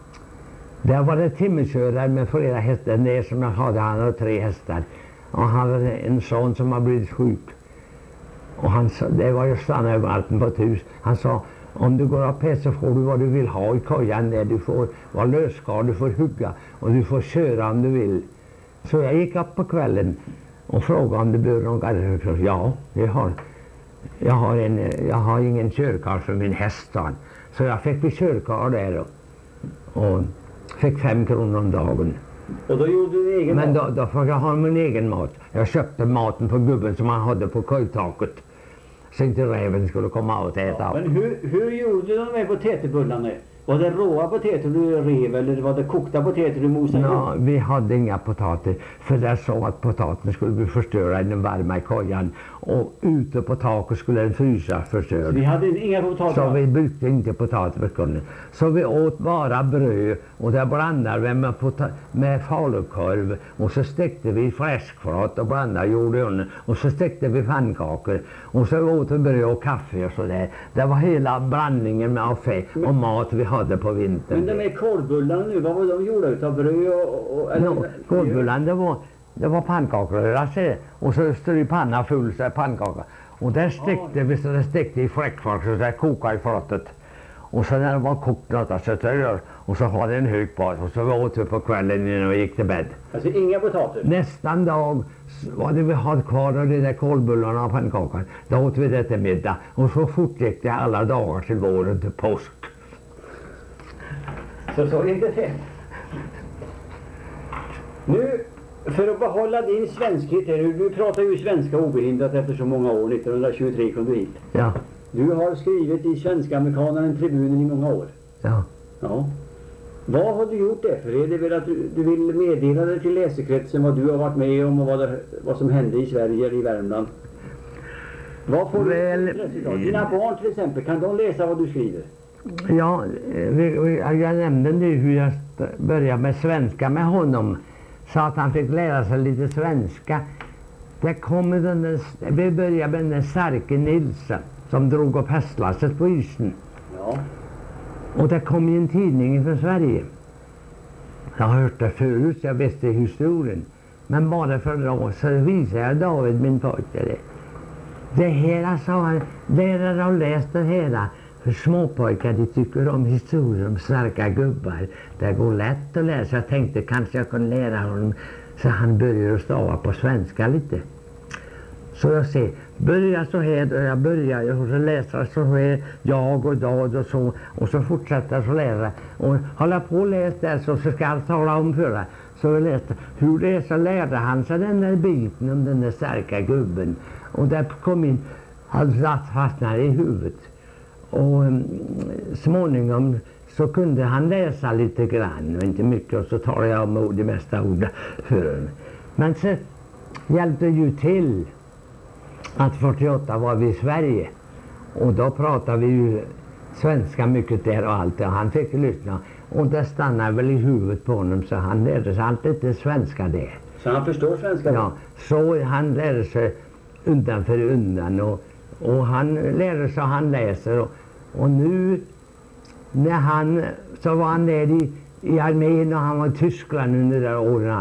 där var det timmerkörare med flera hästar. Det som jag hade, han hade tre hästar. Och han hade en son som har blivit sjuk. Och han sa, det var ju stanna över alten på ett hus. Han sa, om du går upp här så får du vad du vill ha i kojan där. Du får vara löskar, du får hugga och du får köra om du vill. Så jag gick upp på kvällen och frågade om det behöver någon garage. Ja, jag har, jag har, en, jag har ingen körkar för min häst. Så jag fick bli körkar där och, och fick fem kronor om dagen. Och då gjorde du egen Men mat? då, då fick jag ha min egen mat. Jag köpte maten på gubben som han hade på köjtaket. Så inte räven skulle komma och äta. Ja, men hur, hur gjorde du med potäterbullarna? Var det råa potäter du rev eller var det kokta potäter du mosade? Ja, vi hade inga potater. För där sa att potaten skulle bli förstörda i den varma i kojan. Och ute på taket skulle den frysa förstörd. Vi hade inga potater? Så vi byggde inte potater för kunden. Så vi åt bara bröd och där blandade vi med, med falukorv. Och så stekte vi fläskfat och blandade jordgubbsrot. Och så stekte vi pannkakor. Och så åt vi bröd och kaffe och sådär. Det var hela blandningen med affär och mat vi hade på vintern. Men de med korvbullarna nu, vad var de gjorda utav bröd och... och eller, no, korvbullarna det var, det var pannkakor alltså, och så stod i panna full så pannkakor. Och där stekte vi så det stekte i fläckfart så det kokade i fatet. Och så när det var kokt något så där, och så hade det en hög bas och så var åt vi på kvällen innan vi gick till bädd. Alltså inga potater? Nästan dag var det vi hade kvar av de där kolbullarna och pannkakan. Då åt vi det till middag och så fortgick det alla dagar till våren till påsk. Så så inte det. Nu, för att behålla din svenskhet, du, du pratar ju svenska obehindrat efter så många år, nittonhundratjugotre kom du hit. Ja, Du har skrivit i Svenska Amerikanaren Tribunen i många år. ja. Ja. Vad har du gjort det för? Är det väl att du, du vill meddela det till läsekretsen vad du har varit med om och vad, det, vad som hände i Sverige eller i Värmland? Vad får Väl, du? Dina barn till exempel, kan de läsa vad du skriver? Ja, vi, vi, jag nämnde nu hur jag började med svenska med honom. Så att han fick lära sig lite svenska. Det kom den där, vi började med den där Starke Nilsson som drog upp hästlasset på isen. Ja. Och det kom ju en tidning från Sverige. Jag har hört det förut, jag visste historien. Men bara för då så visade jag David, min pojke, det. Det här, sa han, där har de läst det här. För småpojkar, de tycker om historier om starka gubbar. Det går lätt att läsa. Jag tänkte kanske jag kunde lära honom så han börjar stava på svenska lite. Så jag ser, börjar så här och jag börjar och så läser så här, jag och dad och så. Och så fortsätter jag så lära. Och hålla på och läsa där så, så ska jag tala om för det. Så jag läste hur det är så lärde han sig den där biten om den där starka gubben. Och där kom in, han satt fastnade i huvudet. Och um, småningom så kunde han läsa lite grann och inte mycket, och så tar jag om det mesta ordet för honom. Men så hjälpte ju till att fyrtioåtta var vi i Sverige och då pratade vi ju svenska mycket där och allt, och han fick lyssna och det stannade väl i huvudet på honom, så han lärde sig alltid lite svenska där. Så han förstår svenska? Ja, så han lärde sig undan för undan och, och han lärde sig, han läser och, och nu när han så var han där i, i armén och han var i Tyskland under de åren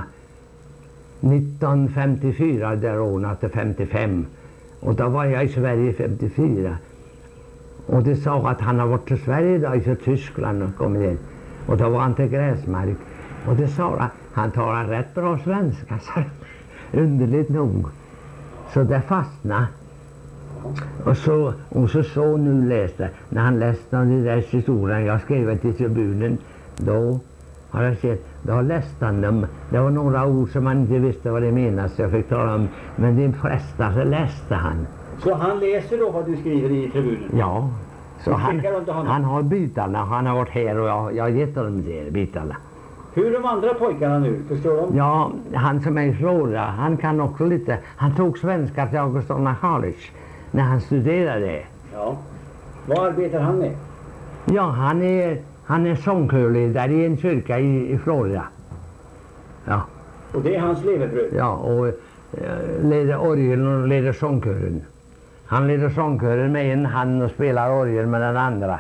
nittonhundrafemtiofyra, där åren till femtiofem, och då var jag i Sverige femtiofyra och det sa att han har varit till Sverige då, i Tyskland och kommit in, och då var han till Gräsmark och det sa att han talar rätt bra svenska, så underligt nog. Så det fastnade. Och så, och så, så nu läste, när han läste om de där historien jag skrev till Tribunen, då har jag sett, då läste han dem. Det var några ord som man inte visste vad det menade, så jag fick tala om, men de flesta så läste han. Så han läser då vad du skriver i Tribunen? Ja, så han, han, han har bitarna, han har varit här och jag, jag har gett honom det, bitarna. Hur är de andra pojkarna nu? Förstår de? Ja, han som är i Florida, han kan också lite. Han tog svenska till Augustana College när han studerade. Ja. Vad arbetar han med? Ja, han är, han är sångkörledare i en kyrka i, i Florida. Ja. Och det är hans levebröd? Ja, och eh, leder orgeln och leder sångkören. Han leder sångkören med en hand och spelar orgel med den andra.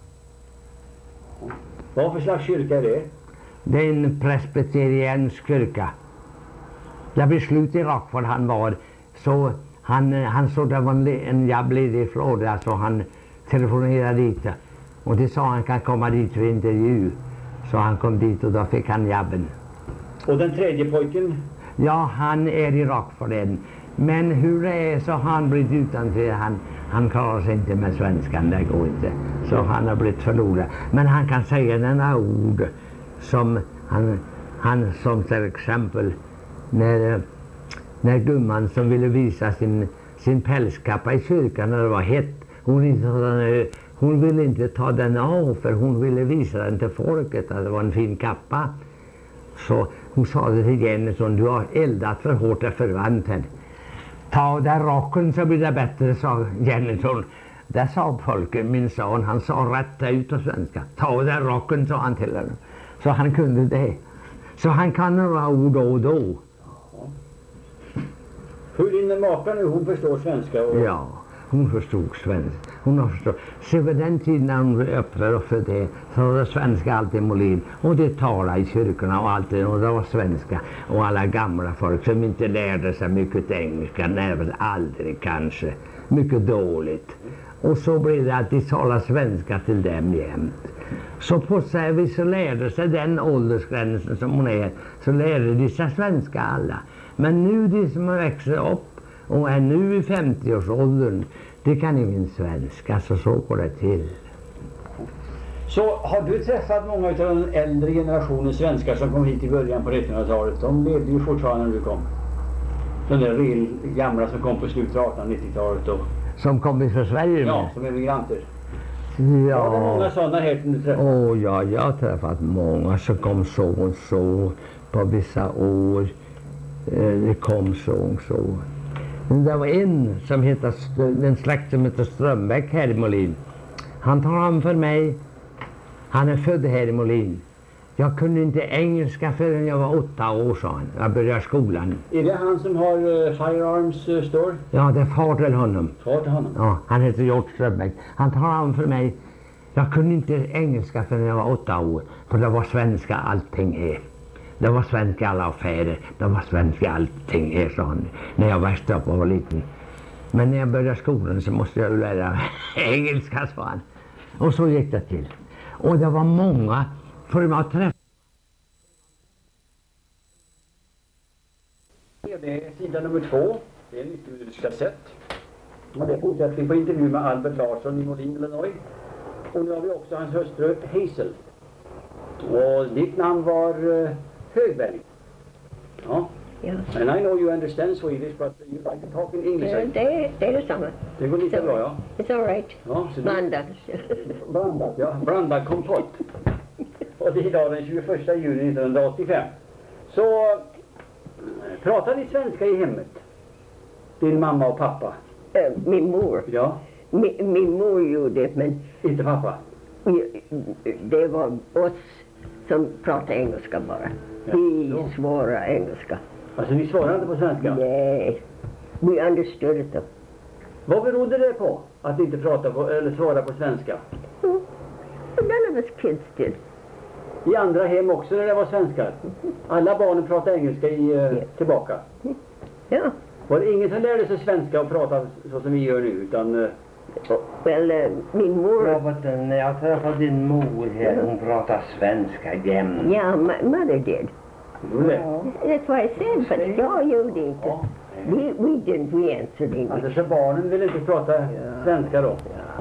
Vad för slags kyrka är det? Det är en presbyteriansk kyrka. Det beslut i Rockford han var, så han, han såg det var en, en jobb ledig i Florida, så han telefonerade dit. Och det sa han kan komma dit för intervju. Så han kom dit och då fick han jobben. Och den tredje pojken? Ja, han är i Rockford än. Men hur det är så har han blivit utanför. Han, han klarar sig inte med svenskan, det går inte. Så han har blivit förlorad. Men han kan säga några ord. Som han, han som till exempel när, när gumman som ville visa sin, sin pälskappa i kyrkan när det var hett, hon, inte, hon ville inte ta den av för hon ville visa den till folket att det var en fin kappa. Så hon sa det till Jenny, du har eldat för hårt och för varmt här. Ta av den rocken så blir det bättre, sa Jenny. Det sa folket, min son, han sa rätt ut på svenska. Ta av den rocken, sa han till henne. Så han kunde det. Så han kan några ord då och då. Hur din maka nu, hon förstår svenska? Och... Ja, hon förstod svenska. Hon har förstått. Så vid den tiden när hon öppnade för det, så var det svenska alltid Molin. Och det talade i kyrkorna och allt det, och det var svenska. Och alla gamla folk som inte lärde sig mycket engelska, när aldrig kanske. Mycket dåligt. Och så blev det att de talade svenska till dem jämt. Så på så vis så lärde sig den åldersgränsen som hon är, så lärde de sig svenska alla. Men nu de som växer upp och är nu i femtioårsåldern, det kan ingen svenska, så så går det till. Så har du träffat många av den äldre generationen svenskar som kom hit i början på nittonhundratalet? De levde ju fortfarande när du kom. De där real gamla som kom på slutet av artonhundranittiotalet. Och... Som kom från Sverige? Ja, med. som emigranter. Ja. Var det många sådana här som du träffade? Åh ja, jag har träffat många som kom så och så på vissa år. Eh, det kom så och så. Men det var en som heter, en släkt som heter Strömbäck här i Molin. Han tar hand för mig. Han är född här i Molin. Jag kunde inte engelska förrän jag var åtta år, sa han. Jag började skolan. Är det han som har uh, Firearms uh, Store? Ja, det är far till honom. Far till honom? Ja, han heter George Strömbäck. Han tar hand för mig. Jag kunde inte engelska förrän jag var åtta år. För det var svenska allting här. Det var svenska alla affärer. Det var svenska allting här, sa han. När jag växte upp och var liten. Men när jag började skolan så måste jag lära engelska, sa han. Och så gick det till. Och det var många, för man träffade. Det är sida nummer två. Det är en nyckelkassett. Och det är fortsättning på intervju med Albert Larsson i Moline, Illinois. Och nu har vi också hans hustru Hazel. Och ditt namn var uh, Högberg. Ja. Ja. And I know you understand Swedish, but you like to talk in English. Ja, det, det är detsamma. Det går lika So, bra, ja. It's all right. Ja, så du- Blandat. Blandat, ja. Blandad kompott. Och det är idag den tjugoförsta juni nittonhundraåttiofem. Så eh, pratar ni svenska i hemmet? Din mamma och pappa? Eh, Min mor. Ja, Min, min mor gjorde det, men inte pappa. det var oss som pratade engelska bara. Ja, Vi så. svåra engelska. Alltså ni svarar inte på svenska? Nej. We understood it though. Vad berodde det på? Att ni inte pratar på, eller svarar på svenska? Mm. None of us kids did. I andra hem också när det var svenskar? Alla barnen pratade engelska i, eh, Ja. tillbaka? Ja. Var det ingen som lärde sig svenska och prata så som vi gör nu? Utan, eh, Well, uh, min mor... Robert, när jag träffade din mor här, hon pratar svenska jämt. Yeah, my mother did. gjorde det? That's why I said, but jag gjorde inte. Ja. We, we didn't, we answered English. Alltså så barnen ville inte prata svenska då? Ja.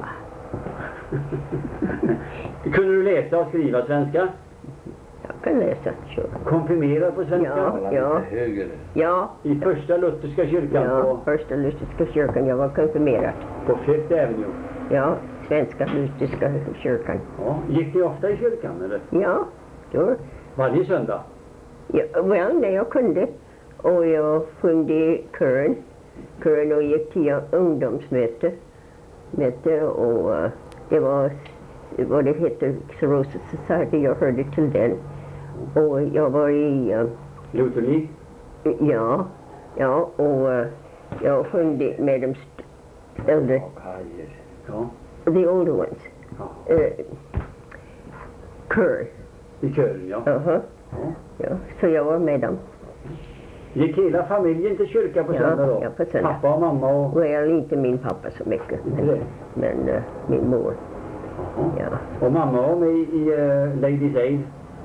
Kunde du läsa och skriva svenska? Jag kan läsa, sure. Konfirmerad på svenska? Ja, ja. Högre. Ja, I första lutherska kyrkan ja, på, första lutherska kyrkan, jag var konfirmerad. på Fifth Avenue. Ja, svenska lutherska kyrkan. Ja. Gick ni ofta i kyrkan eller? Ja, då, Varje söndag? ja, well, när jag kunde. Och jag sjöng i kören. Kören och gick till ungdomsmöte. Möte och uh, det var vad det heter, Cirrhosis Society, jag hörde till den. Och jag var i, uh, Lutherlig? ja, ja, och uh, jag sjöng det med de st- äldre, Ja. the older ones. Ja. Uh, kör, I kören, ja. uh-huh. Ja. Ja, så jag var med dem. Gick hela familjen till kyrka på Ja, söndag då? ja, på söndag. Pappa och mamma och... Well, inte min pappa så mycket, Inte men, det? men uh, min mor. Jaha. Ja. Och mamma var med i uh, Ladies Aid?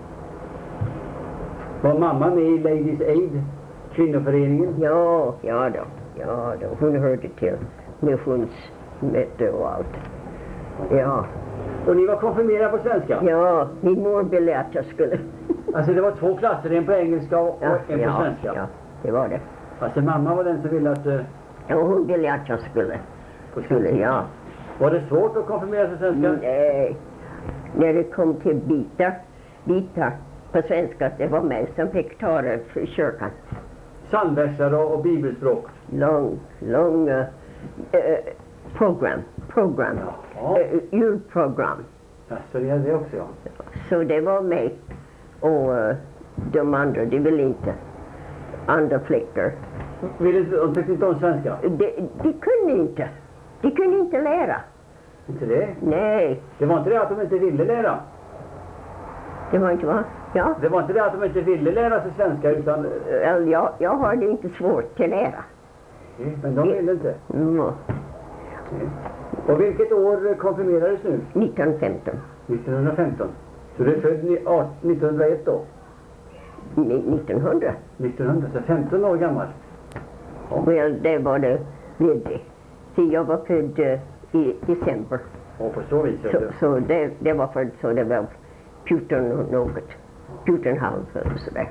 Var mamma med i Ladies Aid? Kvinnoföreningen? Ja, ja då, ja då. Hon hörde till missionsmöte och allt. Ja, Och ni var konfirmerade på svenska? ja, min mor ville att jag skulle. Alltså det var två klasser, en på engelska och Ja, en på ja, svenska? ja, det var det. Alltså mamma var den som ville att... Uh, Ja, hon ville att jag skulle. på skulle svenska. ja. Var det svårt att konfirmera sig svenska? Nej, när det kom till bitar, bitar på svenska, det var mig som fick ta det för kyrkan. Psalmversar och, och bibelspråk? Lång, lång uh, uh, program, program, Ja. uh, julprogram. Ja, så det hade det också, ja. Så det var mig och uh, de andra, de ville inte. Andra flickor. Ville inte, de tyckte inte om svenska? De, de kunde inte. De kunde inte lära. Inte det? Nej, Det var inte det att de inte ville lära? det var inte va? Ja, Det var inte det att de inte ville lära sig svenska utan... Well, jag, jag har det inte svårt till lära. Men de ville inte. Mm. Och vilket år konfirmerades nu? nittonhundrafemton. nittonhundrafemton. Så du är född ni- art- nittonhundraett då? Ni- nittonhundra. nittonhundra, så femton år gammal. Well, det var det vidare. Så jag var född eh, i december. Och på så vis. Så, så det, det var född så det var fjorton och något. fjorton och halv eller sådär.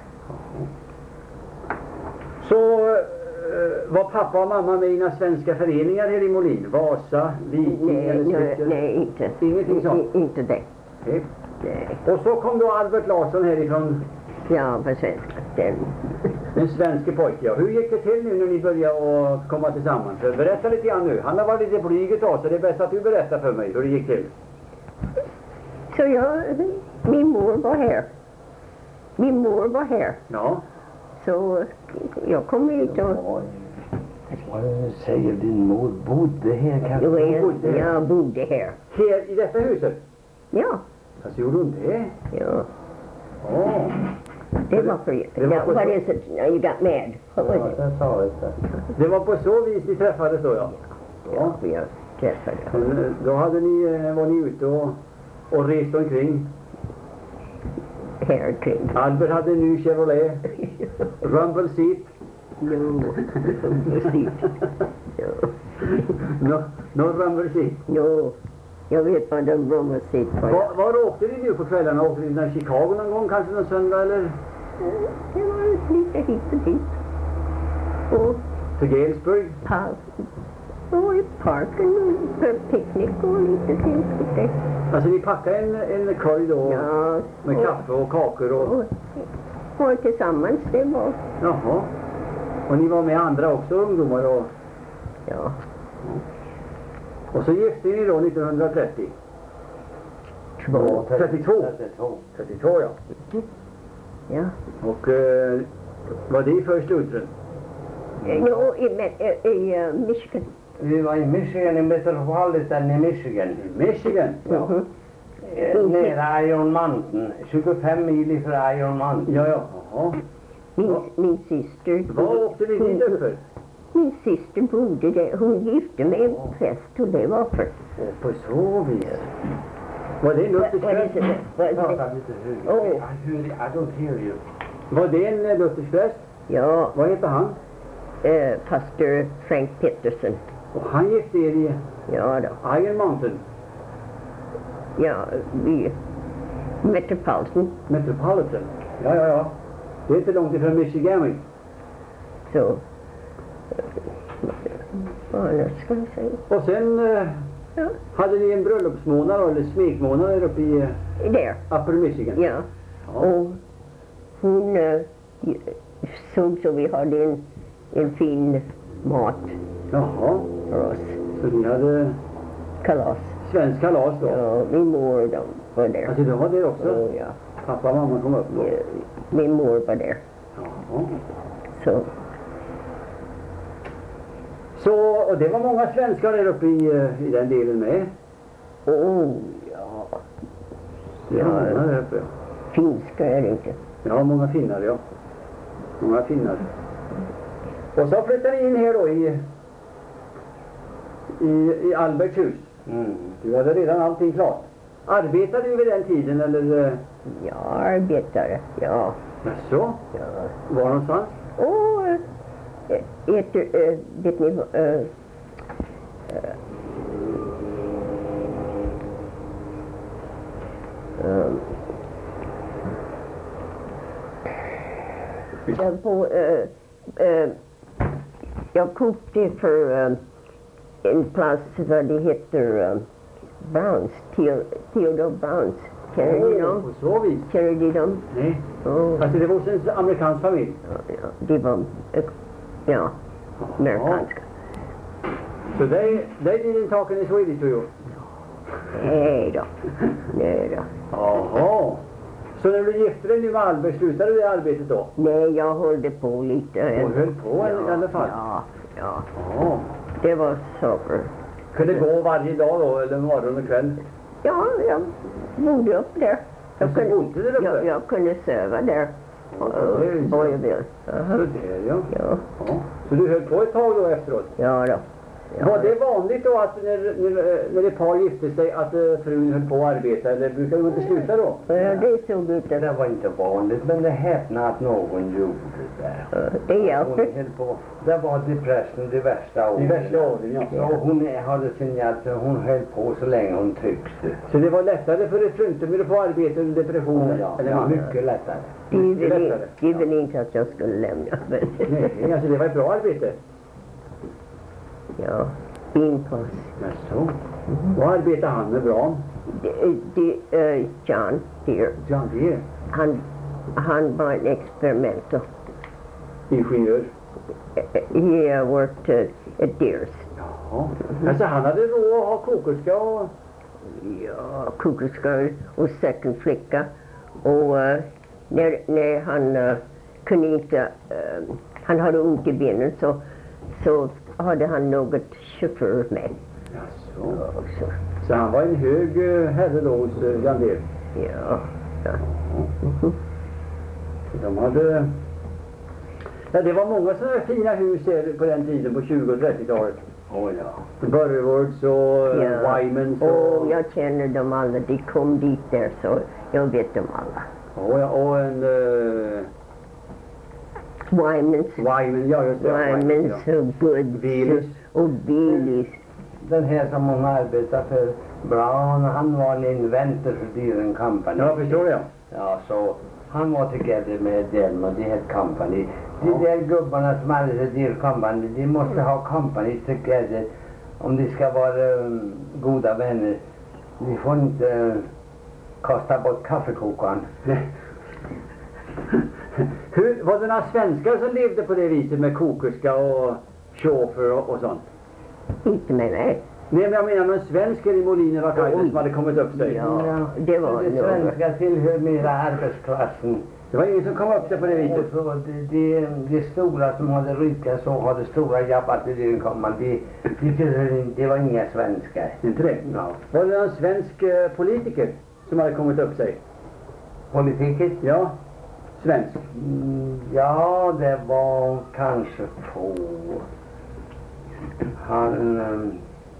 Så eh, var pappa och mamma med i några svenska föreningar här i Molin? Vasa, Viking Nej, eller nej, Skytte? nej, inte. Ingenting sånt? I- Inte det. Nej. Nej. Och så kom då Albert Larsson härifrån, Ja, på svenska. Den. en svenske pojke. Ja. Hur gick det till nu när ni började att komma tillsammans? För berätta lite grann nu. Han har varit lite blyg ett tag, så det är bäst att du berättar för mig hur det gick till. Så jag, min mor var här. Min mor var här. Ja. Så jag kom hit och Vad säger din mor bodde här kanske? jo, bodde jag, här. jag bodde här. Här i detta huset? Ja, Alltså gjorde hon det? ja. Ja. Det var för Det var yeah, på what så- is it? No, you got mad. What was it? jag sa det. Det var på så vis ni träffades då, ja. Ja, vi har träffat. Men, eh, då hade ni, eh, var ni ute och, och rest omkring. Här kring. Albert hade en ny Chevrolet. Rumble seat. Jo, precis. Jo, No, no rumble seat. jo. Jag vet vad de rummen sitter på. Var, var åkte ni nu på kvällarna? Åkte ni till Chicago någon gång? Kanske någon söndag eller? Det var lite hit och dit. Och Till Galesburg? pa- och i parken för picknick och lite till. och det. Alltså ni packade en, en korg då Ja, med och, kaffe och kakor och... och, och tillsammans det var, Jaha. Och ni var med andra också, ungdomar och... ja, Och så gifte ni då nittonhundratrettio? två. trettiotvå? trettiotvå, ja. Ja. Och eh, var det för slutren? Jo, i, i, i uh, Michigan. Vi var i Michigan, i Metropolitan i Michigan. I Michigan? Ja. Mhm. Eh, Nära Iron Mountain. tjugofem mil ifrån Iron Mountain. Ja, ja. Jaha. Min, min syster. Vad åkte ni dit upp för? Min syster bodde där. Hon gifte med en präst och det var för... Och på så vis. Var det en What, luthersk what is präst? it? What is it? Prata lite högre. Oh. I hear- I don't hear you. Var det en eh, luthersk präst? Ja, Vad heter han? eh, pastor Frank Peterson. Och han gifte er i Ja då. Iron Mountain, Ja, vi... Metropolitan. Metropolitan. Ja, ja, ja. Det är inte långt ifrån Michigan. Så... Vad nu ska jag säga? Och sen eh, Ja, hade ni en bröllopsmånad då, eller smekmånad där uppe i eh, där. Upper Michigan. Ja. Ja. Och hon eh, såg så vi hade en, en fin mat Jaha, för oss. så ni hade Kalas. svensk kalas då? Ja, min mor de var där. Alltså de var där också? Oh, ja. Pappa och mamma kom upp då? Ja, min mor var där. Jaha. Så, Så, och det var många svenskar där uppe i, eh, i den delen med? oh ja. Det var Ja. många där uppe. Finska är det inte. Ja, många finnar, ja. Många finnar. Och så flyttade ni in här då i, i, i Alberts hus. Mm. Du hade redan allting klart. Arbetade du vid den tiden eller? eh, Ja, arbetare. Ja. Jaså? Ja. Var någonstans? Och äh, ett, äh, vet ni vad? Äh, äh, jag, på, äh, äh, jag kokte för äh, en plats vad det heter äh, Browns, Theo- Theodore Browns. Känner ni Åh, dem? på så vis? Känner ni dem? Nej. Oh. Alltså det var hos en amerikansk familj? Ja, ja, det var, äh, ja, amerikanska. So they, they didn't talk any Swedish to you? Nej då, nej då. Jaha. Så när du gifte dig nu med Albert, slutade du det arbetet då? Nej, jag höll på lite. Och höll på i alla fall? Ja, ja. Ja. Det var saker. Kunde gå varje dag då, eller morgon och kväll? Ja, jag bodde upp där. Jag Och så bodde du där uppe? jag, jag kunde söva där. Ja, det är ju så. Vad jag vill. Så Aha. det, ja. Ja, Ja. Så du höll på ett tag då efteråt? ja då. Ja. Var det vanligt då att när, när, när ett par gifte sig att uh, frun höll på att arbeta, eller brukar de inte sluta då? Ja, det såg ut att Det var inte vanligt, men det häpnade att någon gjorde det. ja, det Hon hjälper. höll på. Det var depression, de värsta åren. De värsta åren, ja. Så hon hade sin hjälp, hon höll på så länge hon tyckte. Så det var lättare för ett fruntimmer att få arbeta under depressionen? Ja, eller ja, man? mycket lättare. De ville, lättare. de ville inte att jag skulle lämna. Men, Nej, alltså det var ett bra arbete. ja, finpass. Jaså. Vad arbetar han med bra? De, de, uh, John Deere, John Deere. han, han var en experimental. Ingenjör. He uh, worked uh, at Deere's. Ja. Alltså han hade råd att ha kokerska och... Ja, kokerska och second flicka. Och uh, när, när han uh, kunde inte, uh, han hade ont i benen så, så hade han något chaufför med. Jaså. Ja, så, Så han var en hög uh, herre då hos uh, John Deere. ja, ja. De hade... Ja, det var många sådana här fina hus här på den tiden, på tjugo- och trettiotalet. Åh ja. Burwards och Ja. Wymans Och och... jag känner dem alla, de kom dit där så jag vet dem alla. Och, ja, och en... Uh, Wymans, Wyman, ja just det. Wymans ja. och Goods Willys. och Willys. Den här som hon arbetar för Brown, han var en inventor för Deere Company. Ja, förstår jag. Ja, så han var together med dem och de hade company. De där gubbarna som hade Deere Company, de måste ha company together om de ska vara um, goda vänner. De får inte uh, kasta bort kaffekokaren. Hur, var det några svenskar som levde på det viset med kokerska och chaufför och, och sånt? Inte med mig. Nej, men jag menar någon svensk i Molin och Kajsa Oj. som hade kommit upp sig. Ja, det var De nog. svenska tillhör mera arbetsklassen. Det var ingen som kom upp sig på det Och viset. så de, de, de stora som hade ryckat så hade stora jobbat i Deere Company. De, de, tillhör inte- det var inga svenskar. Inte det? Ja. Var det någon svensk eh, politiker som hade kommit upp sig? Politiken? Ja, svensk. Mm, ja, det var kanske få. Han... Um,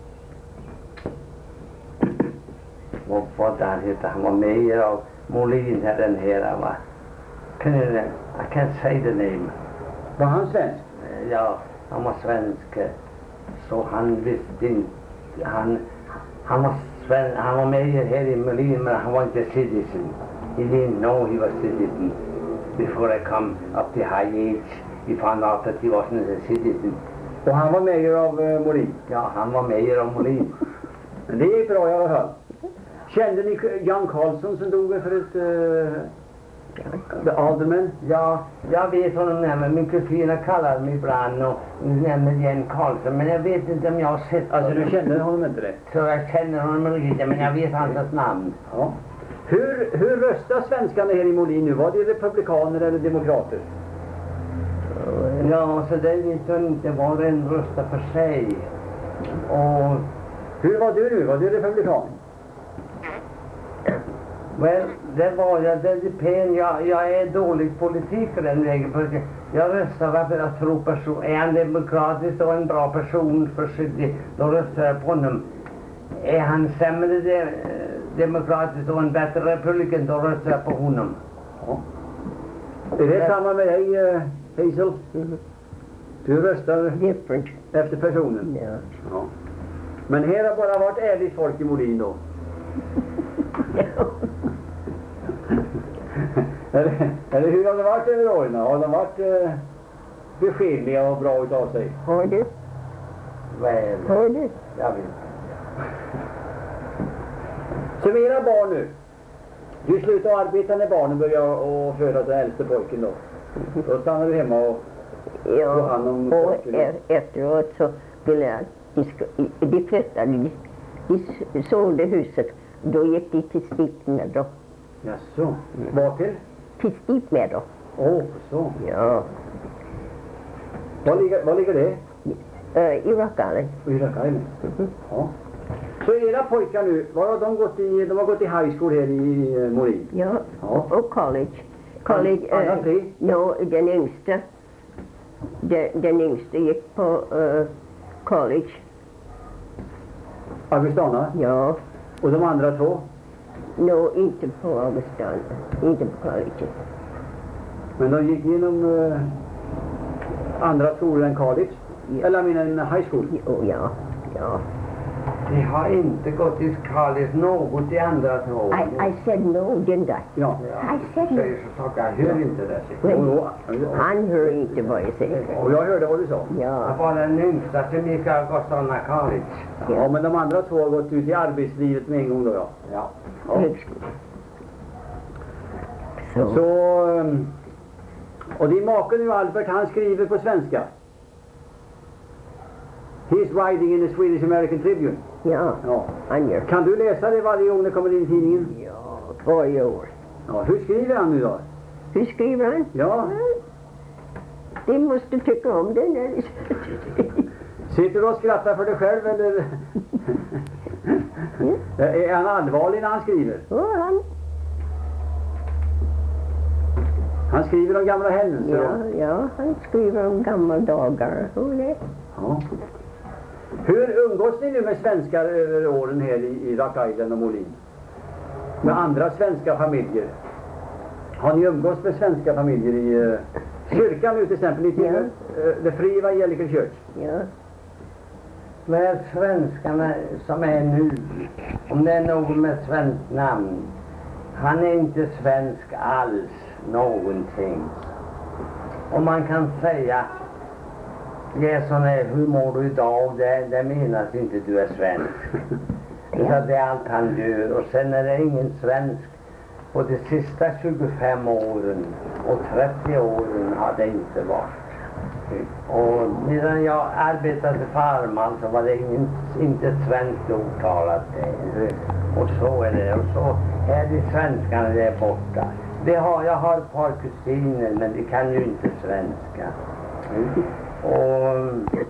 vad vad där heter han? var med av Molin här, den här va? Kan jag, I can't say the name. Var han svensk? Ja, han var svensk. Så han visste inte... Han, han, var, sven, han var med här i Molin, men han var inte citizen. He didn't know he was citizen. Before I come up to high age, he found out that he wasn't a citizen. Och han var mayor av uh, Molin. Ja, han var med av Molin. Men det är bra i alla fall. Kände ni Jan Karlsson som dog för ett... Uh, the alderman? Ja, jag vet honom nämligen. Min kusin kallar mig ibland och nämner Jan Karlsson, men jag vet inte om jag har sett Alltså honom. du kände honom inte det? Så jag känner honom riktigt, men jag vet hans namn. Ja. Hur, hur röstar svenskarna här i Molin nu? Var det republikaner eller demokrater? Ja, så det vet jag inte. Var och en röstar för sig. Och, Hur var du nu? Var du republikan? well, det var jag. Det depend. Jag, jag är dålig politik för den vägen. För jag röstar för att tro person. Är han demokratisk och en bra person för sig, då röstar jag på honom. Är han sämre de, demokratisk och en bättre republikan, då röstar jag på honom. Ja. Är det samma med dig, uh, Hazel? Mhm. Du röstar Different. efter personen? Ja. Ja. Men här har bara varit ärligt folk i Molin då? eller, eller hur har det varit över åren? Har de varit uh, beskedliga och bra utav sig? Har du? Väl, Har du? jag vet. Som era barn nu. Du slutar arbeta när barnen börjar och föda den äldste pojken då. Då stannar du hemma och tar Ja, hand om och pojken. e- efteråt så ville jag, de, ska, de flyttade, de, de sålde huset. Då gick de till Stickmeadow. Jaså, var till? Till Stickmeadow. Åh, oh, så. Ja. Var ligger, var ligger det? Uh, I Rock Island. I Rock Island. Ja. Så era pojkar nu, var har de gått i? De har gått i high school här i uh, Molin? Ja, Ja. och college. College, Alla eh, tre? no, den yngsta. Den, den yngsta gick på uh, college Augustana? Ja. Och de andra två? No, inte på Augustana. Inte på college. Men de gick genom uh, andra skolor än college? Ja. Eller jag menar en high school? Jo, ja. Ja. De har inte gått i college något i andra två. I, I said no, didn't I? Ja. I said no. Säger så saker, jag hör inte det. Men Och, han hör inte vad jag säger. och jag hörde vad du sa. Ja. Jag var den yngsta som gick Augustana college. Ja, men de andra två har gått ut i arbetslivet med en gång då, ja. Ja. Ja. Högskola. Så. Så, um, och din make nu Albert, han skriver på svenska. He's writing in the Swedish American Tribune. Ja, Ja. han gör. Kan du läsa det varje gång det kommer in i tidningen? Ja, varje år. Ja, hur skriver han nu då? Hur skriver han? Ja. De måste tycka om det när de... Sitter du och skrattar för dig själv eller? Är han allvarlig när han skriver? Ja, han... Han skriver om gamla händelser. Ja, ja, han skriver om gamla dagar och det. Ja. Hur umgås ni nu med svenskar över åren här i, i Rock Island och Molin? Med andra svenska familjer? Har ni umgås med svenska familjer i uh, kyrkan nu till exempel? I Ja. uh, The Free Evangelical Church? Ja, Med svenskarna som är nu, om det är någon med svenskt namn, han är inte svensk alls, någonting. Och man kan säga, det är sån här, hur mår du idag? Det, det menas inte du är svensk. Utan det är allt han gör. Och sen är det ingen svensk. Och de sista tjugofem åren och trettio åren har det inte varit. Och medan jag arbetade för Farman så var det ingen, inte ett svenskt ord talat. Och så är det. Och så är de svenskarna där borta. Det har, jag har ett par kusiner men de kan ju inte svenska. Och,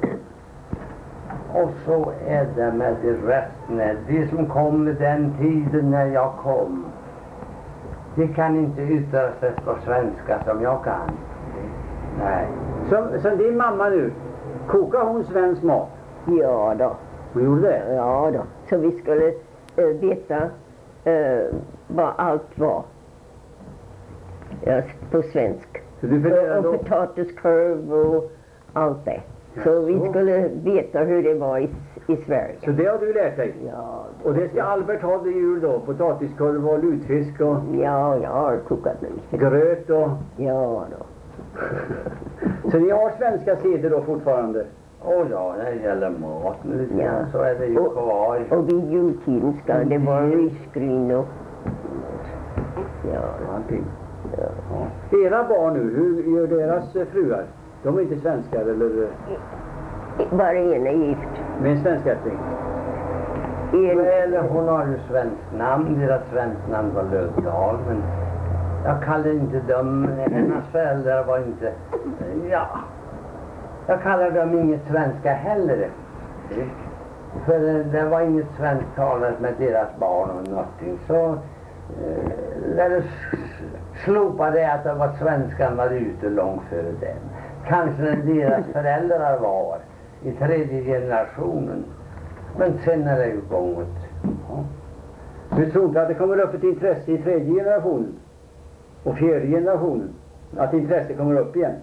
och så är det med de resten. De som kom vid den tiden när jag kom, de kan inte yttra sig på svenska som jag kan. Nej. Så, så din mamma nu, kokar hon svensk mat? ja då. Hon gjorde det? Ja då. Så vi skulle uh, veta uh, vad allt var. Ja, på svensk. Så du funderar Och då? potatiskorv och allt det. Så vi Jaså. skulle veta hur det var i, i Sverige. Så det har du lärt dig? Ja, Och det ska Albert ha till jul då? Potatiskorv och lutfisk och ja, jag har kokat lite. gröt och... Ja då. Så ni har svenska seder då fortfarande? Och ja, när det gäller mat nu Ja. så är det ju Och- kvar. Och vid jultiden ska det vara risgryn och... Ja, Allting. ja. Ja. Era barn nu, hur gör deras eh, fruar? De är inte svenskar eller eh, Bara en är gift. med en svenskättling? En, Eller hon har ju svenskt namn, deras svenskt namn var Lövdahl, men jag kallar inte dem, hennes föräldrar var inte, ja, jag kallar dem inget svenska heller. För det var inget svenskt talat med deras barn och någonting, så eh, när det slopade att det var svenskan var ute långt före den. Kanske när deras föräldrar var i tredje generationen. Men sen är det ju gånget. Ja. Du tror inte att det kommer upp ett intresse i tredje generationen? Och fjärde generationen? Att intresse kommer upp igen?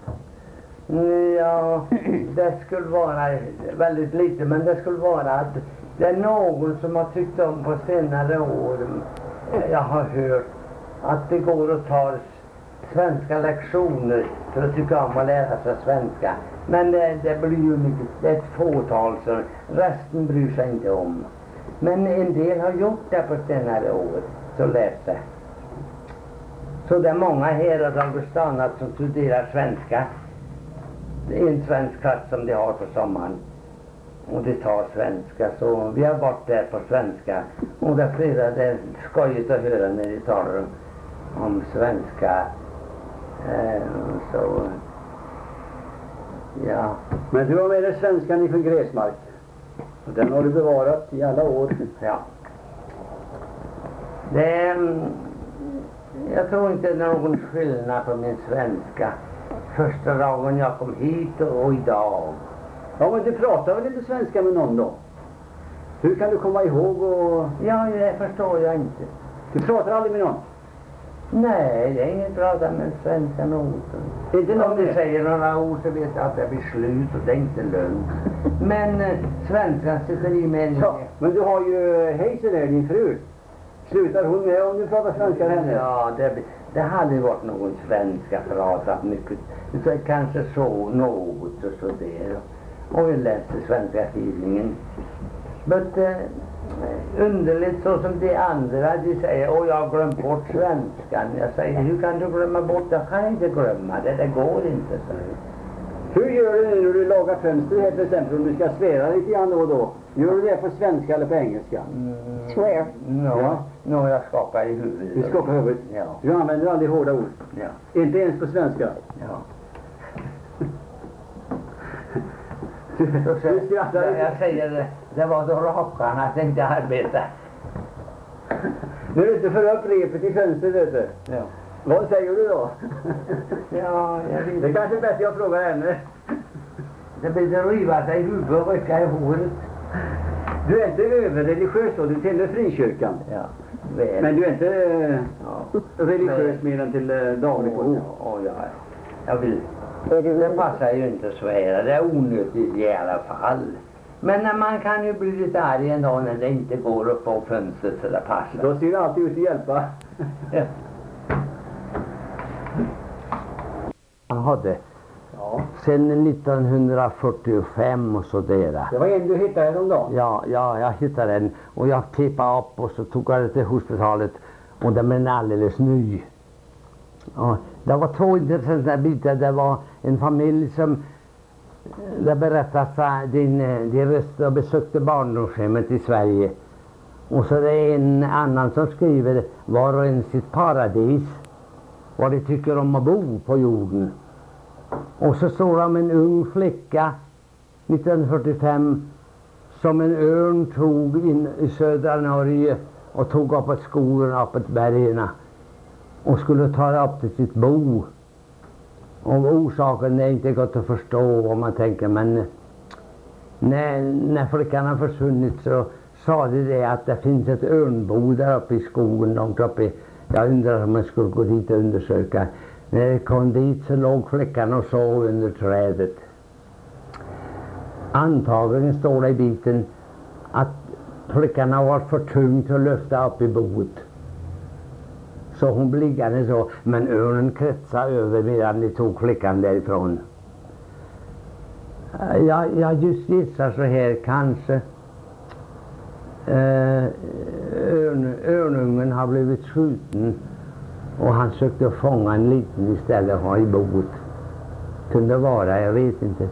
Ja, det skulle vara väldigt lite, men det skulle vara att det är någon som har tyckt om på senare år, jag har hört, att det går att ta svenska lektioner för att tycka om att lära sig svenska. Men det, det blir ju mycket, det är ett fåtal, så resten bryr sig inte om. Men en del har gjort det på senare år, så lärt sig. Så det är många här och Augustana som studerar svenska. Det är en svensk klass som de har på sommaren. Och de tar svenska, så vi har varit där på svenska. Och det är flera, det är skojigt att höra när de talar om, om svenska. Eh, så, ja. Men du har med dig svenskan ifrån Gräsmark. Och den har du bevarat i alla år. Ja. Det är, jag tror inte det är någon skillnad på min svenska. Första dagen jag kom hit och idag. Ja, men du pratar väl inte svenska med någon då? Hur kan du komma ihåg och... Ja, det förstår jag inte. Du pratar aldrig med någon? Nej, det är inget bra med svenska ord. Inte någon Om du det? säger några ord så vet jag att det blir slut och det är inte lugnt. Men eh, svenska tycker i meningen. Ja, men du har ju Hazel där, din fru. Slutar hon med om du pratar svenska med henne? Ja, det, det hade varit någon svenska pratat mycket. Så kanske så något och så där. Och vi läste svenska tidningen. Men eh, underligt så som de andra, de säger, åh jag har glömt bort svenskan. Jag säger, hur kan du glömma bort det? Jag kan inte glömma det, det går inte. Så. Hur gör du när du lagar fönster här till exempel, om du ska svära lite grann då och då? Gör du det på svenska eller på engelska? Mm, Swear. no, Ja. no, jag skakar i huvudet. Du skakar huvudet? Ja. Du använder aldrig hårda ord? Ja. Inte ens på svenska? Ja. Du, Så, så, du skrattar jag, lite. jag säger det, det var då rakarna tänkte arbeta. När du inte för upp repet i fönstret, vet du. Ja. Vad säger du då? Ja, jag vet. Det är kanske är bättre jag frågar henne. Det blir att riva sig i huvudet och rycka i håret. Du är inte överreligiös då, du tillhör frikyrkan. Ja, väl. Men du är inte eh, Ja. religiös mer än till eh, daglig behov. Åh, ja. Jag vill. Är du Det passar ju inte att svära, det är onödigt i alla fall. Men när man kan ju bli lite arg en dag när det inte går upp på fönstret så det passar. Då ser du alltid ut att hjälpa. Ja. Han hade Ja. sedan nittonhundrafyrtiofem och så där. Det var en du hittade häromdagen. Ja, ja, jag hittade den och jag pipade upp och så tog jag den till hospitalet och den blev alldeles ny. Ja, det var två intressanta bitar. Det var en familj som, det berättas att din, de röstade och besökte barndomshemmet i Sverige. Och så det är en annan som skriver var och en sitt paradis. Vad de tycker om att bo på jorden. Och så står det om en ung flicka nittonhundrafyrtiofem som en örn tog in i södra Norge och tog upp ett skogen upp ett bergen och skulle ta det upp till sitt bo. Och orsaken är inte gott att förstå om man tänker, men när, när flickan har försvunnit så sa de det att det finns ett örnbo där uppe i skogen långt uppe. Jag undrar om man skulle gå dit och undersöka. När jag kom dit så låg flickan och sov under trädet. Antagligen står det i biten att flickan har varit för tung att lyfta upp i boet. Så hon blev liggande så, men örnen kretsade över medan de tog flickan därifrån. Jag, jag just gissar så här, kanske eh, örn, örnungen har blivit skjuten och han sökte fånga en liten istället och ha i boet. Kunde vara, jag vet inte.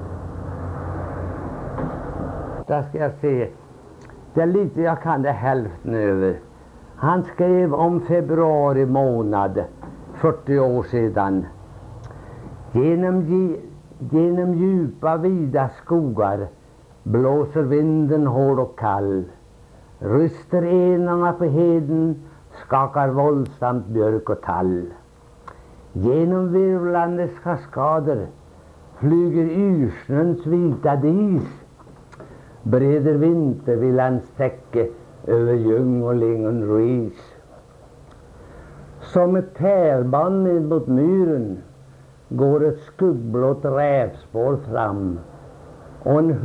Där ska jag se. Det är lite jag kan det hälften över. Han skrev om februari månad, fyrtio år sedan. Genom, genom djupa vida skogar blåser vinden hård och kall. Ryster enarna på heden, skakar våldsamt björk och tall. Genom virvlande kaskader flyger yrsnens vita dis. Breder vintervillans täcke över ljung och lingon ris. Som ett pärlband mot myren går ett skuggblått rävspår fram. Och en,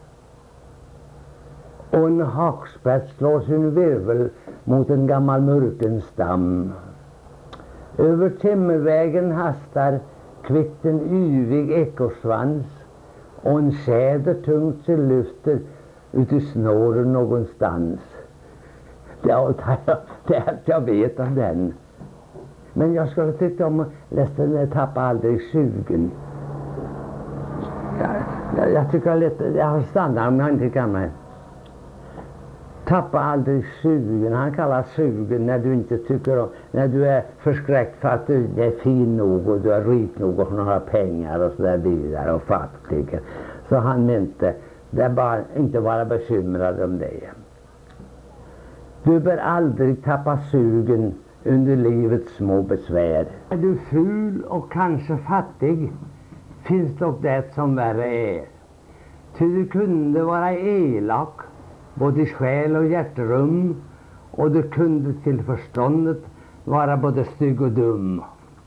och en hakspett slår sin virvel mot en gammal mörken stam. Över timmervägen hastar kvitt en yvig ekosvans och en tjäder tungt sig lyfter ut i snåren någonstans. Det är allt jag vet om den. Men jag skulle tycka om att läsa den där Tappa aldrig sugen. Jag, jag, jag tycker lite, jag har stannat om jag inte kan mig. Tappa aldrig sugen. Han kallar sugen när du inte tycker om, när du är förskräckt för att du är fin nog och du är rik nog och har pengar och så där vidare och fattig. Så han mente, det är bara inte vara bekymrad om det. Du bör aldrig tappa sugen under livets små besvär. Är du ful och kanske fattig, finns dock det som värre är. Ty du kunde vara elak både i själ och hjärterum, och du kunde till förståndet vara både stygg och dum.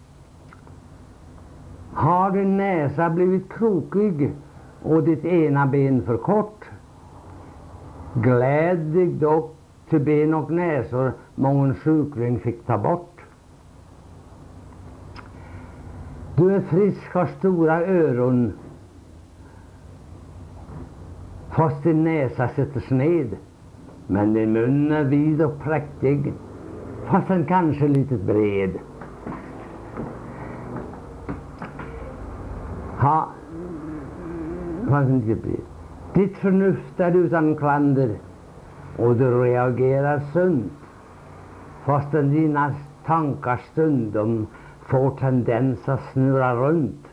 Har din näsa blivit krokig och ditt ena ben för kort? Gläd dig dock, till ben och näsor mången sjukling fick ta bort. Du är frisk, har stora öron, fast din näsa sitter sned. Men din mun är vid och präktig, fast den kanske lite bred. Ha, fast inte bred. Ditt förnuft är utan klander, och du reagerar sunt, fastän dina tankar stundom får tendens att snurra runt.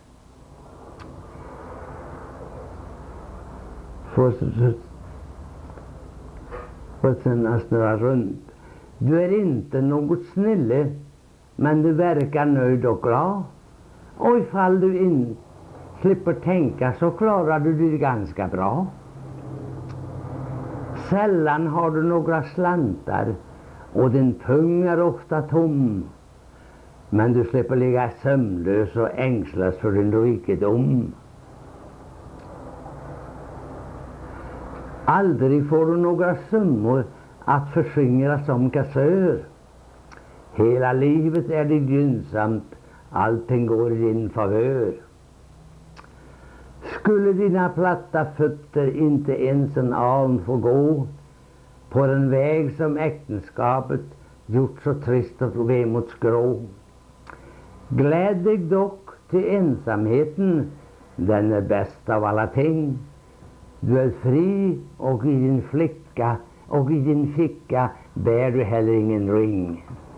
Får sen snurra runt. Du är inte något snille, men du verkar nöjd och glad. Och ifall du inte slipper tänka så klarar du det ganska bra. Sällan har du några slantar, och din pung är ofta tom. Men du slipper ligga sömnlös och ängslas för din rikedom. Aldrig får du några summor att förskingra som kassör. Hela livet är det gynnsamt, allting går i din favör. Skulle dina platta fötter inte ens en aln få gå på den väg som äktenskapet gjort så trist och vemodsgrå. Gläd dig dock till ensamheten, den är bäst av alla ting. Du är fri, och i din flicka och i din ficka bär du heller ingen ring.